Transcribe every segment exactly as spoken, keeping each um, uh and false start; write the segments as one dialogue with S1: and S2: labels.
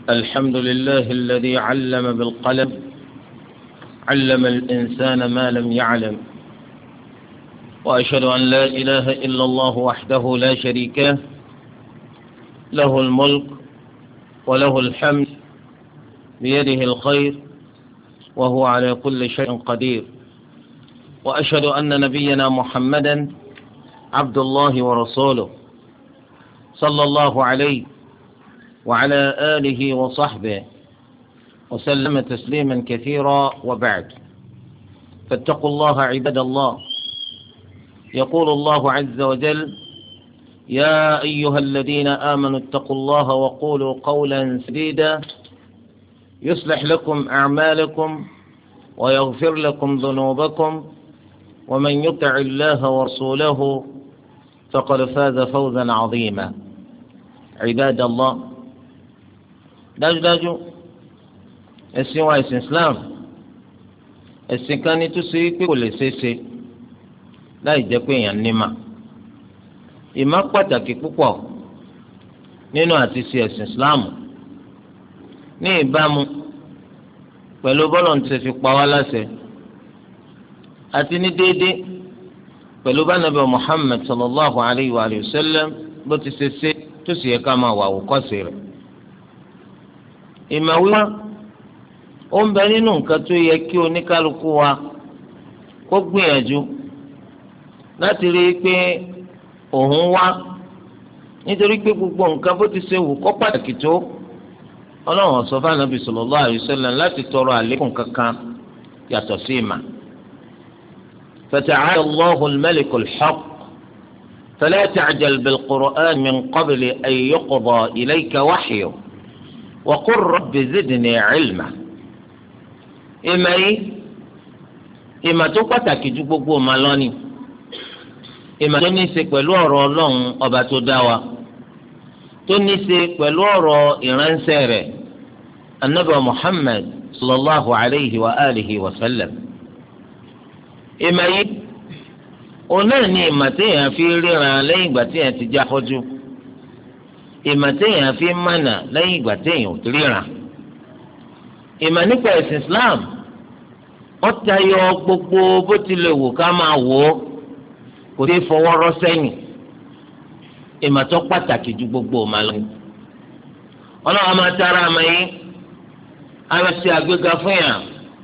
S1: الحمد لله الذي علم بالقلم علم الإنسان ما لم يعلم وأشهد أن لا إله إلا الله وحده لا شريك له له الملك وله الحمد بيده الخير وهو على كل شيء قدير وأشهد أن نبينا محمدا عبد الله ورسوله صلى الله عليه وعلى آله وصحبه وسلم تسليما كثيرا وبعد فاتقوا الله عباد الله. يقول الله عز وجل: يا أيها الذين آمنوا اتقوا الله وقولوا قولا سديدا يصلح لكم أعمالكم ويغفر لكم ذنوبكم ومن يطع الله ورسوله فقد فاز فوزا عظيما. عباد الله، dájúdájú ẹ̀sìn wa ẹ̀sìn Islam ẹ̀sìn kan ní tó ṣe pé kò lè ṣeé ṣe láì jẹ́ pé èèyàn nímà. ìmọ̀ pàtàkì púpọ̀ nínú àti ṣe ẹ̀sìn Islam ní ìbámu pẹ̀lú bọ́lọ̀ ń ṣe fi pa wá láṣẹ àti ní déédéé pẹ̀lú bá Nàbí Muhammad sallallahu alayhi wa sallam bó ti ṣe ṣe tó sì yẹ ká máa wà àwòkọ́ṣe rẹ̀. ìmọ̀ wíwá ó ń bẹ nínú nǹkan tó yẹ kí oníkálukú wa kó gbìyànjú láti rí i pé òun wá, nítorí pé gbogbo nǹkan bó ti ṣe wù kó pàtàkì tó Ọlọ́run sọ fún Ànábì sallallahu alaihi wasallam láti tọrọ àlékún kankan yàtọ̀ sí ìmọ̀. فتعالى الله الملك الحق فلا تعجل بالقرآن من قبل أن يقضى إليك وحيه وقل رب زدني علما. ìmọ̀ yìí ìmọ̀ tó pàtàkì ju gbogbo ìmọ̀ lọ ni ìmọ̀ tó ní í ṣe pẹ̀lú ọ̀rọ̀ Ọlọ́run ọba tó dá wa, tó ní í ṣe pẹ̀lú ọ̀rọ̀ ìránṣẹ́ rẹ̀ Ànábì Muhammad sallallahu alayhi wa alihi wa sallam. ìmọ̀ yìí òun náà ni ìmọ̀ téèyàn fi ríran lẹ́yìn ìgbà téèyàn ti já afọ́jú, ìmọ̀ téèyàn fi mànà lẹ́yìn ìgbà téèyàn ò ríran. ìmọ̀ nípa ẹ̀sìn Islam ó tayọ gbogbo bó tilẹ̀ wù ká máa wò ó, kò sí fọwọ́ rọ́ sẹ́yìn. ìmọ̀ tó pàtàkì ju gbogbo ọmọ lọ. ọlọ́run máa tara àmọ́ yìí a máa ṣe àgbéga fún yàn,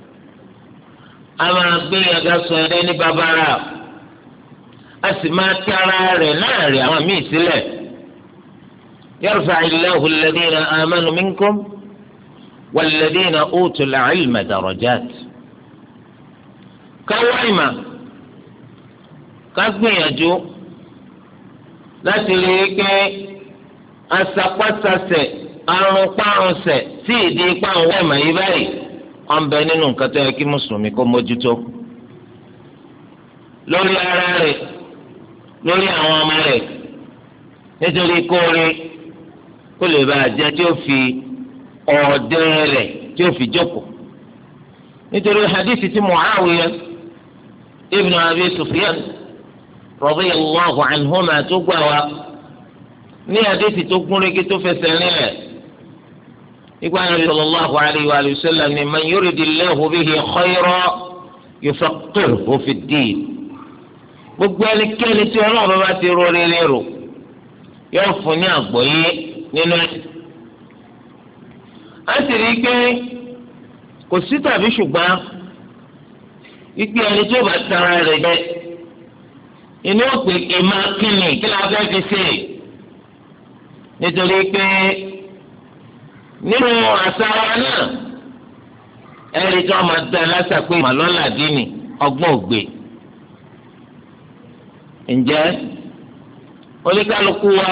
S1: a máa gbé yàgá sọ ẹ̀rẹ́ ní bàbára, a sì máa tara rẹ̀ láàrin àwọn míì sílẹ̀. yarfa'illahu alladhina amanu minkum walladhina utul ilma darajat. káwá ìmọ̀ ká gbìyànjú láti rí i pé asapásasẹ̀ arúnpárùnsẹ̀ tí ìdí ipá ń wá ìmọ̀ yìí báyìí wọ́n bẹ nínú nǹkan tó yẹ kí mùsùlùmí kó mójútó lórí ara rẹ̀, lórí àwọn ọmọ rẹ̀, nítorí kóore kó lè bàa jẹ́ tí ó fi ọ̀ọ́dẹ́rẹ́ rẹ̀ tí ó fi jókòó. nítorí hadith tí Muawiya ibn Abi Sufyan radiyallahu anhuma tó gbà wá ní hadith tó gúnrégé tó fẹsẹ̀ nílẹ̀ ìgbà Nabi sallallahu alayhi wa sallam ni man yuridillahu bihi khayran yufaqqihhu fid-din. gbogbo ẹnikẹ́ni tí Ọlọ́run bá ti rọ rere rò yóò fún ní àgbọ́yé nínú ẹ̀. a sì rí i pé kò sí tàbí ṣùgbọ́n ìpè ẹni tí ó bá tara rẹ̀ jẹ́ inú òpè ìmọ̀ kínní kí la fẹ́ fi ṣe, nítorí pé nínú àṣà wa náà ẹ̀rí tí wọ́n máa dá lásà pé màlọ́lá dínì ọgbọ́n ògbé. ǹjẹ́ oníkálukú wa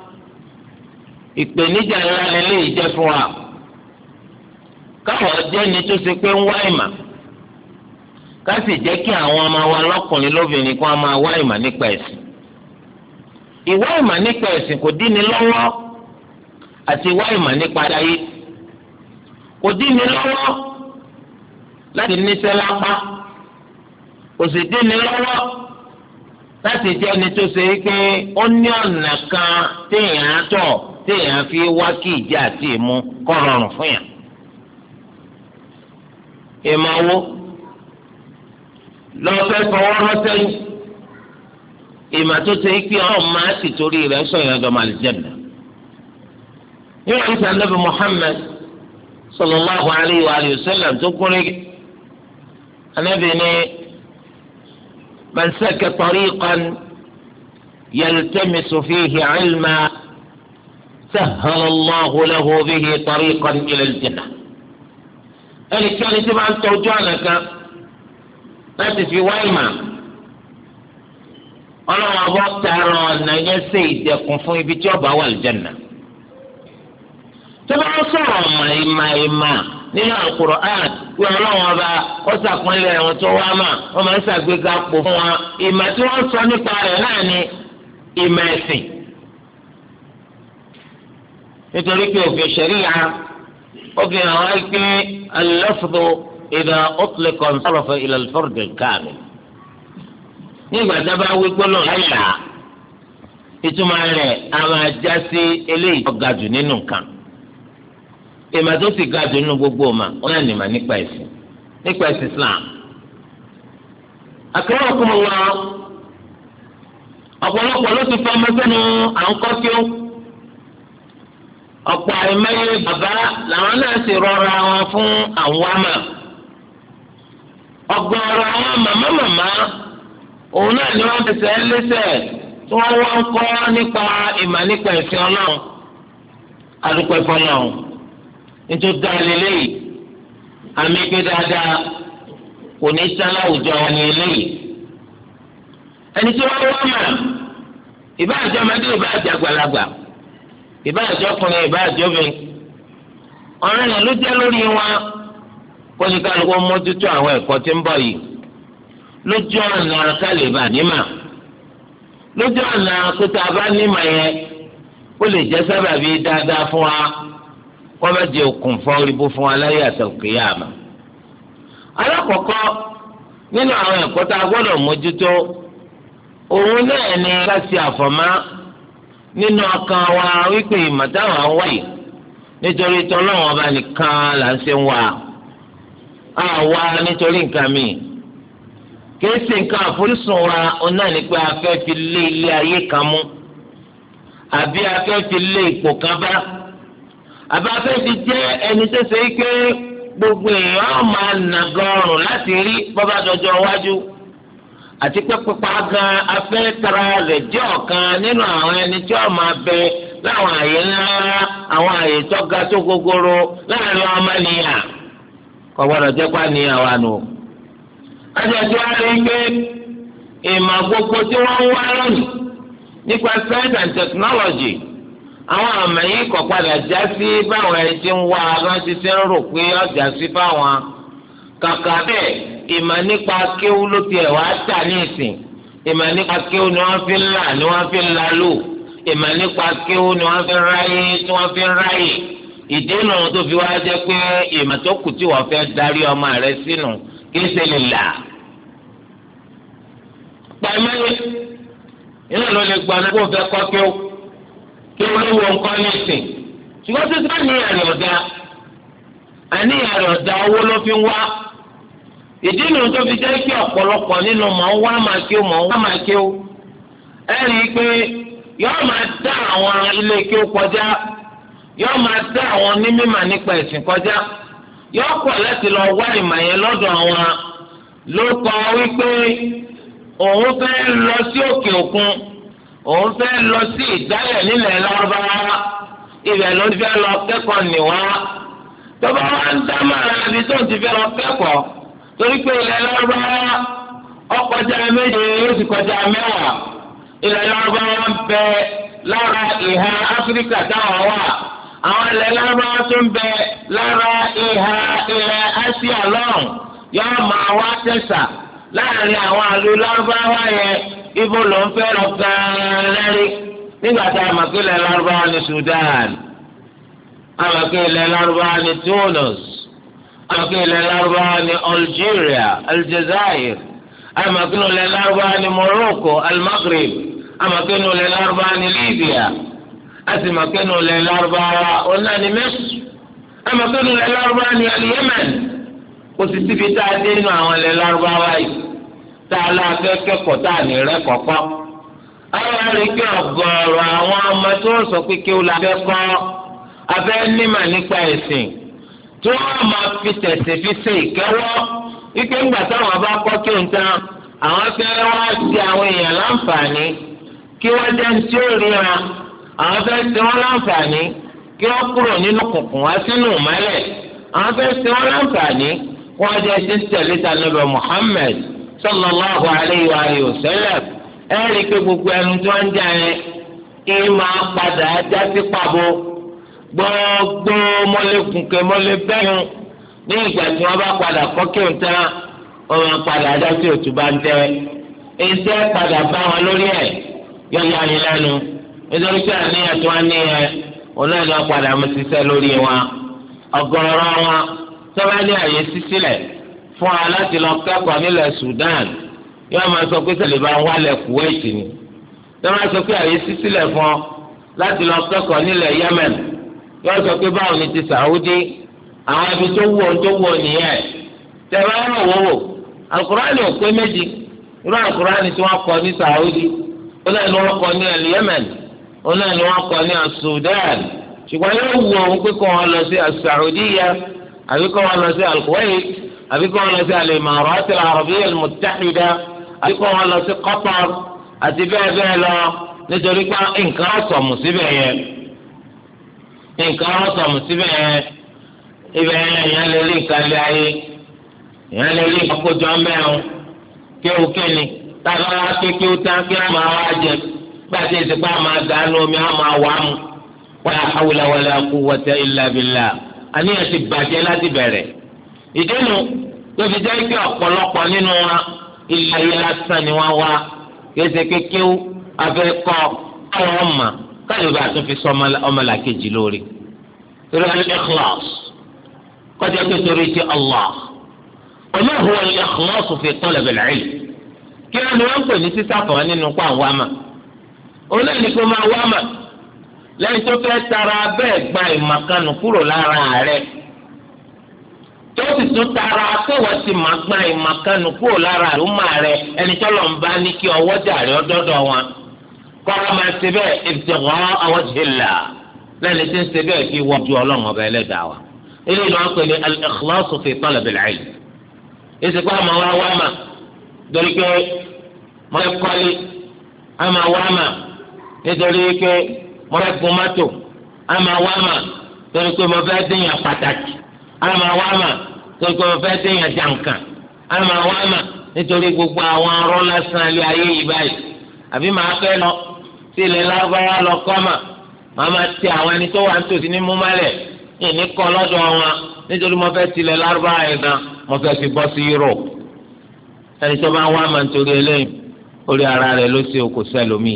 S1: ìpèníjà ńlá lélẹ́yìí jẹ́ fún wa káwọn jẹ́ ni tó ṣe pé ń wá ìmọ̀, ká sì jẹ́ kí àwọn ọmọ wa lọ́kùnrin lóbìnrin kó máa wá ìmọ̀ nípa ẹ̀sìn. ìwá ìmọ̀ nípa ẹ̀sìn kò dín ní lọ́wọ́ àti ìwá ìmọ̀ nípa ayé kò dín ní lọ́wọ́ láti níṣẹ́ lápá, kò sì dín ní lọ́wọ́ láti jẹ́ ẹni tó ṣe pé ó ní ọ̀nà kan téèyàn á tọ̀ téèyàn fi wá kí ìjà àti ìmú kọ́ rọrùn fún yàn. ìmọ̀ wo lọ́fẹ́ fọwọ́ rọ́ sẹ́yìn ìmọ̀ tó ṣe é pé ọ̀hún máa ti torí rẹ̀ sọ̀yìn ọ̀dọ̀ màlìjẹ́nà. nínú ìsàn Nabi Muhammad sallallahu alayhi wa sallam tó kúrẹ́ Ànábì ní man salaka tariqan yaltamisu fihi ilman sahhala Allahu lahu bihi tariqan ila al-jannah. ẹnikẹ́ni tí máa ń tọ́jú ọ̀nà kan láti fi wá ìmọ̀ ọlọ́run ọba tààrà ọ̀nà yẹn ṣe ìdẹ̀kùn fún ibi tí ọba wà al-jannah. tó bá ń sọ̀rọ̀ ọ̀mà ìmọ̀ ìmọ̀ nínú Al-Qur'an pé ọlọ́run ọba ó ṣàpọ́nlé ẹ̀wọ̀n tó wá mà wọ́n máa ń ṣàgbéga pò fún wa ìmọ̀ tí wọ́n sọ nípa rẹ̀ náà ni ìmọ̀ ẹ̀sìn. nítorí pé òfin ṣẹ̀ríyà ó fi hàn wá pé al-lafzu idha utliqa insarafa ila al-fard al-kamil. nígbà tí a bá wí gbólóhùn láyà ìtumọ̀ rẹ̀ a máa já sí eléyìí tó ga jù nínú nǹkan. ìmọ̀ tó sì ga jù nínú gbogbo ọmọ wọn náà nìmọ̀ nípa ẹ̀sìn nípa ẹ̀sìn Islam. akramakumullah ọ̀pọ̀lọpọ̀ ló ti fọ́ ọmọ sẹ́nu à ń kọ́ kí ó. ọ̀pọ̀ àìmọye bàbá làwọn náà sì rọra wọn fún àwọn àmà. ọ̀gọ̀ọ̀rọ̀ àwọn màmá màmá òun náà ni wọ́n fẹsẹ̀ lẹ́sẹ̀ tí wọ́n wá ń kọ́ nípa ìmọ̀ nípa ẹ̀sìn Ọlọ́run. adúpẹ́ fọlọ́run nítorí dáa lélẹ́yìí àmì pé dáadáa kò ní sá láwùjọ wọn ní eléyìí. ẹni tí wọ́n wá mà ìbáàjọ́ ọmọdé ìbáàjọ́ àgbàlagbà ìbáàjọ́ ọkùnrin ìbáàjọ́ obìnrin ọ̀rẹ́ yẹn ló jẹ́ lórí wọn kó ní kálukú mójútó àwọn ẹ̀kọ́ tí ń bọ̀ yìí lójú ọ̀nà kálíbà nímà lójú ọ̀nà kótó abá nímà yẹn ó lè jẹ́ sábàbí dáadáa fún wa wọ́n bá di okùn fún oríbó fún wa láyé àtàkùyàmà. alákọ̀ọ́kọ́ nínú àwọn ẹ̀kọ́ tá a gbọ́dọ̀ mójútó òun náà ni ká ṣe àfọ̀mọ́ nínú ọkàn wa wípé ìmọ̀táwọn ń wáyé nítorí tọ́lọ́wọ́n ọba nìkan là ń ṣe ń wá a wá nítorí nǹkan mi kìí ṣe nǹkan àforísùn wa òun náà ni pé a fẹ́ fi lé ilé ayé kan mú àbí a fẹ́ fi lé ipò kan bá àbí a fẹ́ fi jẹ́ ẹni tó ṣe é pé gbogbo èèyàn máa nàgọ́rùn láti rí bọ́bá dọjọ́ iwájú àti pé pípa gan afẹ́ tara rẹ̀ jẹ́ ọ̀kan nínú àwọn ẹni tí wọ́n máa bẹ láwọn àyè ńlá àwọn àyè tó ga tó gogoro láàrin ọmọnìyàn kò gbọ́dọ̀ jẹ́ pa níyàn wa nù. ajọ́jọ́ á rí pé ìmọ̀ gbogbo tí wọ́n ń wá lónìí nípa science and technology àwọn àmọ̀ yìí kò padà já sí báwọn ẹni tí ń wá wọn ti ṣe ń rò pé ọjà sí fáwọn kàkà bẹ́ẹ̀ ìmọ̀ nípa kéwú ló tiẹ̀ wá tà ní ìsìn ìmọ̀ nípa kéwú ni wọ́n fi ń là ni wọ́n fi ń la lò ìmọ̀ nípa kéwú ni wọ́n fi ń ráyè tí wọ́n fi ń ráyè ìdènà tó fi wá jẹ́ pé ìmọ̀ tó kù tí wọ́n fẹ́ darí ọmọ rẹ sínú kí ṣe lè là. pàmò iná ló lè gba ní kó fẹ́ kọ́ kéwú kéwú ló wọ nǹkan ní ìsìn ṣùgbọ́n tó sá ní àrè ọ̀dà àníyàn rẹ̀ ọ̀dà owó ló fi ń wá ìdí nu tó fi jẹ́ kí ọ̀pọ̀lọpọ̀ nínú mọ̀ ń wá máa kí ó mọ̀ ń wá máa kí ó ẹ rí i pé yọ́ọ́ máa dá àwọn ilé kí ó kọjá yọ́ọ́ máa dá àwọn onímọ̀ nípa ẹ̀sìn kọjá yọ́ọ́ pọ̀ láti lọ wá ìmọ̀ yẹn lọ́dọ̀ àwọn ló kọ wípé òun fẹ́ lọ sí òkè òkun òun fẹ́ lọ sí ìdálẹ̀ nílẹ̀ Lárúbáwá ibẹ̀ ló fẹ́ lọ kẹ́kọ̀ọ́ nìwá tọ́ba wa ń dá màrà ibi tó ń ti fẹ́ lọ kẹ́kọ̀ọ́ torí pé ilẹ̀ Lárúbáwá ọkọjá méje yóò sì kọjá mẹ́wàá ilẹ̀ Lárúbáwá ń bẹ lára ìhà Áfíríkà táwọn wà àwọn ilẹ̀ Lárúbáwá tó ń bẹ lára ìhà ilẹ̀ Áṣíà lọ́hùn yóò máa wá tẹ̀sà láàrin àwọn àlù Lárúbáwá yẹn ibo ló ń fẹ́ lọ gan-an lẹ́rí nígbà tá a mọ̀ pé ilẹ̀ Lárúbáwá ní Sudan àmọ̀kẹ́ ilẹ̀ Lárúbáwá ní Tunis àmọ̀kẹ́ ilẹ̀ Lárúbáwá ní Algeria Aljazair àmọ̀kẹ́ ilẹ̀ Lárúbáwá ní Morocco Al-Maghrib àmọ̀kẹ́ ilẹ̀ Lárúbáwá ní Libya sì mọ̀ pé nù lẹ̀ lárúbáwá ọ̀nà ni Misr ẹ mọ̀ pé nù lẹ̀ lárúbáwá ni Yemen kò sì síbi tá a dé nínú àwọn lẹ̀ lárúbáwá yìí tá a lọ fẹ́ kẹ́kọ̀ọ́ tá a ní rẹ́ kọ̀kọ́. àwọn àríkè ọ̀gọ̀ọ̀rọ̀ àwọn ọmọ tó ń sọ pé kí ó la fẹ́ kọ́ afẹ́ nímà nípa ẹ̀sìn tí wọ́n máa fi tẹ̀sí fi ṣe ìkẹ́wọ́ ike ńgbà táwọn bá kọ́ kí n tán àwọn fẹ́ wá sí àwọn èèyàn láǹfààní kí wọ́n jẹ́ ní tí ó ríra àwọn fẹ́ ṣe wọ́n láǹfààní kí wọ́n kúrò nínú kùnkùn wá sínú ìmọ́lẹ̀ àwọn fẹ́ ṣe wọ́n láǹfààní wọ́n jẹ́ ti ń tẹ̀lé ta Ànábì Muhammad sallallahu alayhi wa alihi wa sallam ẹ rí i pé gbogbo ẹnu tí wọ́n ń jà yẹn kí máa padà já sí pàbó gbogbo mọ́lẹ́kùnkẹ́ mọ́lẹ́bẹ́yìn ní ìgbà tí wọ́n bá padà kọ́ kí n tán wọ́n máa padà já sí òtún bá ń tẹ́ ẹ̀ńtẹ́ padà bá wọn lórí ẹ̀ yọ ya ni lẹ́nu nítorí pé àníyàn tí wọ́n ní ẹ òun náà ni wọ́n padà mú ṣiṣẹ́ lórí wọn ọ̀gọ̀rọ̀ wọn tó bá ní àyè sísílẹ̀ fún wa láti lọ kẹ́kọ̀ọ́ nílẹ̀ Sudan yóò máa sọ pé sẹ́lẹ̀ bá ń wálẹ̀ Kuwait ni tó bá sọ pé àyè sísílẹ̀ fún ọ láti lọ kẹ́kọ̀ọ́ nílẹ̀ Yemen yóò sọ pé báwo ni ti Saudi àwọn ibi tó wù ọ́ tó wù ọ́ nìyẹn tẹ̀ bá yọ̀ wọ́wọ́ Al-Qur'ani ò pé méjì irú Al-Qur'ani tí wọ́n kọ ní Saudi ó náà ni wọ́n kọ ní Yemen ó náà ni wọ́n kọ ní Sudan ṣùgbọ́n yóò wù ọ́ pé kó wọn lọ sí Saudiya àbí kó wọn lọ sí Al-Kuwait àbí kó wọn lọ sí al-Imarat al-Arabiyya al-Muttahida àbí kó wọn lọ sí Qatar àti bẹ́ẹ̀ bẹ́ẹ̀ lọ nítorí pé nǹkan ọ̀sọ̀mù síbẹ̀ yẹn nǹkan ọ̀sọ̀mù síbẹ̀ yẹn ibẹ̀ yẹn ìyẹn lè rí nǹkan lé ayé ìyẹn lè rí nǹkan kójọ mẹ́rin kéwù kíni táwọn wá kékeré tán kí wọ́n máa wá jẹ gbàtí ìsìnkú àmà dànù omi àmà wà mú wala hawla wala quwwata illa billah àníyàn ti bàjẹ́ láti bẹ̀rẹ̀ ìdínú tó fi jẹ́ pé ọ̀pọ̀lọpọ̀ nínú wa ilé ayé lásán ni wọ́n wá kéde kékeré afẹ́kọ́ àwọn ọmọ káyọ̀ bá tún fi sọ ọmọlàkejì lórí torí al-ikhlas kọjá pé torí ti Allah ọmọ huwa al-ikhlas fi talab al-ilm kí wọ́n ní wọ́n pè ní sísàkọ̀ nínú pa àwọn àmà òun náà ní kó máa wá mà lẹ́yìn tó fẹ́ tara bẹ́ẹ̀ gba ìmàkànnù kúrò lára rẹ̀ tó sì tún tara pé wọ́n ti máa gba ìmàkànnù kúrò lára àlùmọ́ rẹ̀ ẹni tó lọ́n bá ní kí ọwọ́ jàre ọdọ́dọ̀ wọn kọ́ ọ máa ṣe bẹ́ẹ̀ ibtigha'a wajhillah lẹ́ni tí ń ṣe bẹ́ẹ̀ kí wọ́n ju ọlọ́run ọba ẹlẹ́dàá wa eléyìí ni wọ́n pè ní al-ikhlasu fi talab al-ilm ìsìnkú àmọ́ wá wá mà torí pé mo fẹ́ kọ́lé àmọ́ wá mà nítorí pé mo fẹ́ gun mọ́tò àmọ́ wá mà torí pé mo fẹ́ dèèyàn pàtàkì àmọ́ wá mà torí pé mo fẹ́ dèèyàn jàǹkàn àmọ́ wá mà nítorí gbogbo àwọn arọ́ lásán ilé ayé yìí báyìí àbí màá fẹ́ lọ sí ilẹ̀ lágbára lọ kọ́ mà màá máa tẹ àwọn ẹni tó wà nítòsí ní múmálẹ̀ ìní kọ́ lọ́dọ̀ wọn nítorí mo fẹ́ tilẹ̀ lárúbáwá yẹn gan mo fẹ́ fi bọ́ sí Europe ẹni tó bá wá mà nítorí eléyìí orí ara rẹ̀ ló ṣe okò sẹ́lómi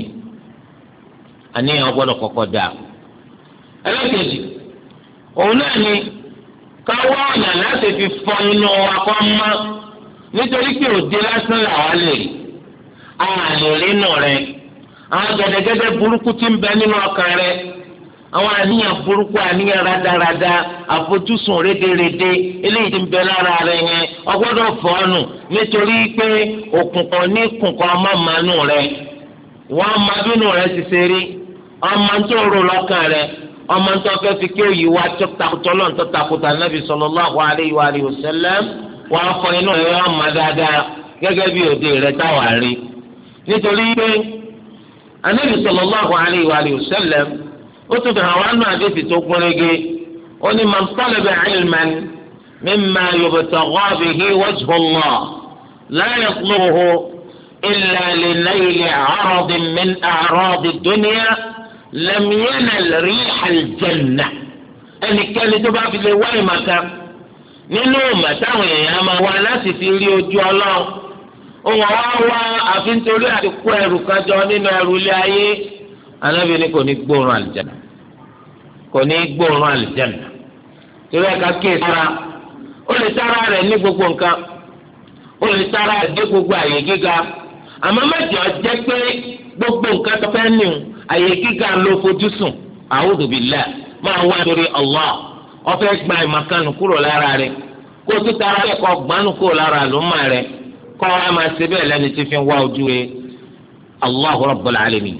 S1: àníyàn gbọ́dọ̀ kọ́kọ́ dà ẹlẹ́kẹ̀jì òun náà ni káwọ́ ọ̀nà láti fi fọ inú wa kọ́ mọ́ nítorí pé òde lásán làwọn lè rí àwọn àlè rínú rẹ̀ àwọn gẹ́gẹ́gẹ́ burúkú tí ń bẹ nínú ọkàn rẹ̀ àwọn àníyàn burúkú àníyàn rádaràda àfojúsùn rédèrèdè eléyìí tí ń bẹ lára rẹ̀ yẹn ọgbọ́dọ̀ fọ́ọ̀nù nítorí pé òkùnkùn ní kùnkùn ọmọ màánù rẹ̀ wọ́n máa bínú rẹ̀ ti ṣe rí ọmọ tó rò lọ́kàn rẹ̀ ọmọ tó fẹ́ fi kí òyì wá tó takùtọ̀ lọ́n tó takùtà nàbì sallallahu alayhi wa alihi wa sallam wọ́n á fọ inú rẹ̀ wọ́n máa dáadáa gẹ́gẹ́ bí òde rẹ̀ táwa rí nítorí pé anabi sallallahu alayhi wa alihi wa sallam ó tún fi hàn wá nù àdéhùn tó gún régé ó ní man talaba ilman mimma yubtagha bihi wajhu Allah la yatlubuhu illa li nayli 'aradin min a'radi ad-dunya lam yanal riha al-jannah ẹnikẹ́ni tó bá fi lè wá ìmàkà nínú màtáwọn èèyàn máa wá láti fi rí ojú ọlọ́run òun wá wá àfi nítorí àti kó ẹrù kájọ nínú ẹrù ilé ayé anábì ní kò ní gbóòórùn àlìjánnà kò ní gbóòórùn àlìjánnà torí ẹ̀ka kíyè sára ó lè sára rẹ̀ ní gbogbo nǹkan ó lè sára rẹ̀ dé gbogbo àyè gíga àmọ́ mẹ́jọ jẹ́ pé gbogbo nǹkan tó fẹ́ nù àyè gíga ló fojú sùn a'udhu billah máa wá torí Allah ọ̀fẹ́ gba ìmọ̀kánu kúrò lára rẹ̀ kó tó tara rẹ̀ kọ́ gbanú kúrò lára àlùmọ́ rẹ̀ kọ́ wa máa ṣe bẹ́ẹ̀ lẹ́ni tí fi wá ojú rẹ̀ Allahu Rabbul Alamin.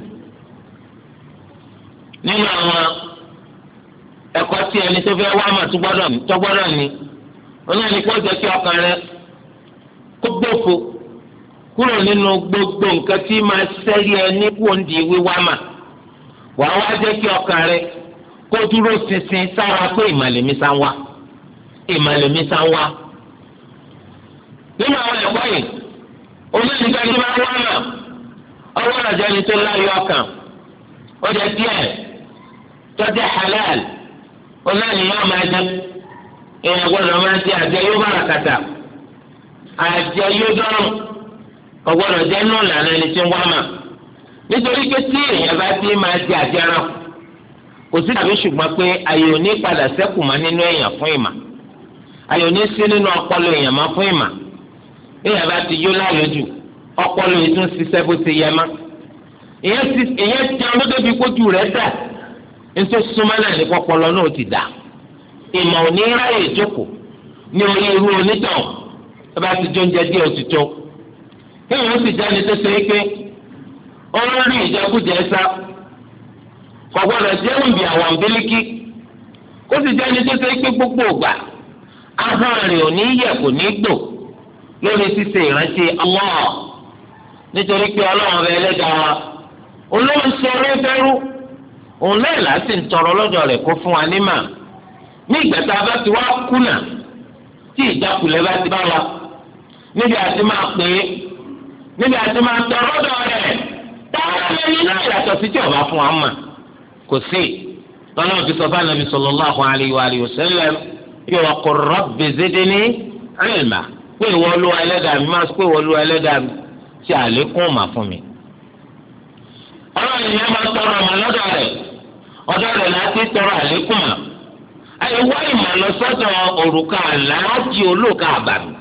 S1: nínú àwọn ẹ̀kọ́ tí ẹni tó fẹ́ wá mà tó gbọ́dọ̀ ní onáni kó jẹ́ kí ọkàn rẹ̀ kó gbófo kúrò nínú gbogbo nǹkan tí máa ṣẹ́rí ẹni kúrò ní wíwá mà wàá wá jẹ́ kí ọkàn rẹ̀ kó dúró ṣinṣin sára pé ìmàlẹ́mí sá ń wá ìmàlẹ́mí sá ń wá. nínú àwọn ẹ̀kọ́ yìí oníṣègùn ẹni máa wá mà ọwọ́ àjọ ẹni tó láyọ̀ ọkàn ó jẹ́ díẹ̀ tó jẹ́ halal onáni yóò máa jẹ èèyàn gbọ́dọ̀ máa jẹ àjẹ yóò bárakàtà àjẹ yóò dọ́rùn ọgbọ́dọ̀ jẹ́ nù lànà ẹni tí ń wá mà nítorí pé tí èèyàn bá ti máa jẹ àjẹ rán kò sí tàbí ṣùgbọ́n pé àyè òní padà sẹ́kù má nínú èèyàn fún ìmà àyè òní sí nínú ọpọlọ èèyàn má fún ìmà èèyàn bá ti yó láàyò jù ọpọlọ yìí tún ṣiṣẹ́ bó ti yẹ má èèyàn jẹun ló débi kójú rẹ̀ dà nítorí súnmọ́ náà ní ọpọlọ náà ti dà ìmọ̀ òní ráyè jókòó ní orí irú onítàn ẹ bá ti jó oúnjẹ díẹ̀ òtítọ́ èèyàn sì jáde tó ṣe é pé ó ń rí ìjẹkújẹ sá kọ̀gbọ́dọ̀ jẹ́ òǹbí àwọn àǹbílíkì kó sì jẹ́ ẹni tó ṣe pé gbogbo ògbà ahọ́n rẹ̀ ò ní yẹ kò ní gbò lórí ṣíṣe ìrántí Allah nítorí pé ọlọ́run ọba ẹlẹ́dàá wa olóhùn ṣe ọ̀rẹ́ fẹ́rú òun náà láti ń tọrọ lọ́dọ̀ rẹ̀ kó fún wa nímà ní ìgbà tá a bá ti wá kùnà tí ìjákulẹ̀ bá ti bá wa níbi àti máa pè é níbi àti máa tọrọ lọ́dọ̀ rẹ̀ táwọn ẹni náà yàtọ̀ sí tí ọba fún wa mà kò sí lọ́nà òfin sọ fún anabi sallallahu alayhi wa alihi wa sallam kí wa qur rabbi zidni ilma pé ìwọ Olúwa ẹlẹ́dàá mi máa pé ìwọ Olúwa ẹlẹ́dàá mi ṣe àlékún mà fún mi. ọlọ́run yẹn máa tọrọ ọmọ lọ́dọ̀ rẹ̀ ọ̀dọ̀ rẹ̀ láti tọrọ àlékún mà. àìwá ìmọ̀ lọ sọ́dọ̀ òrùka aláàjì olóòka àbàmì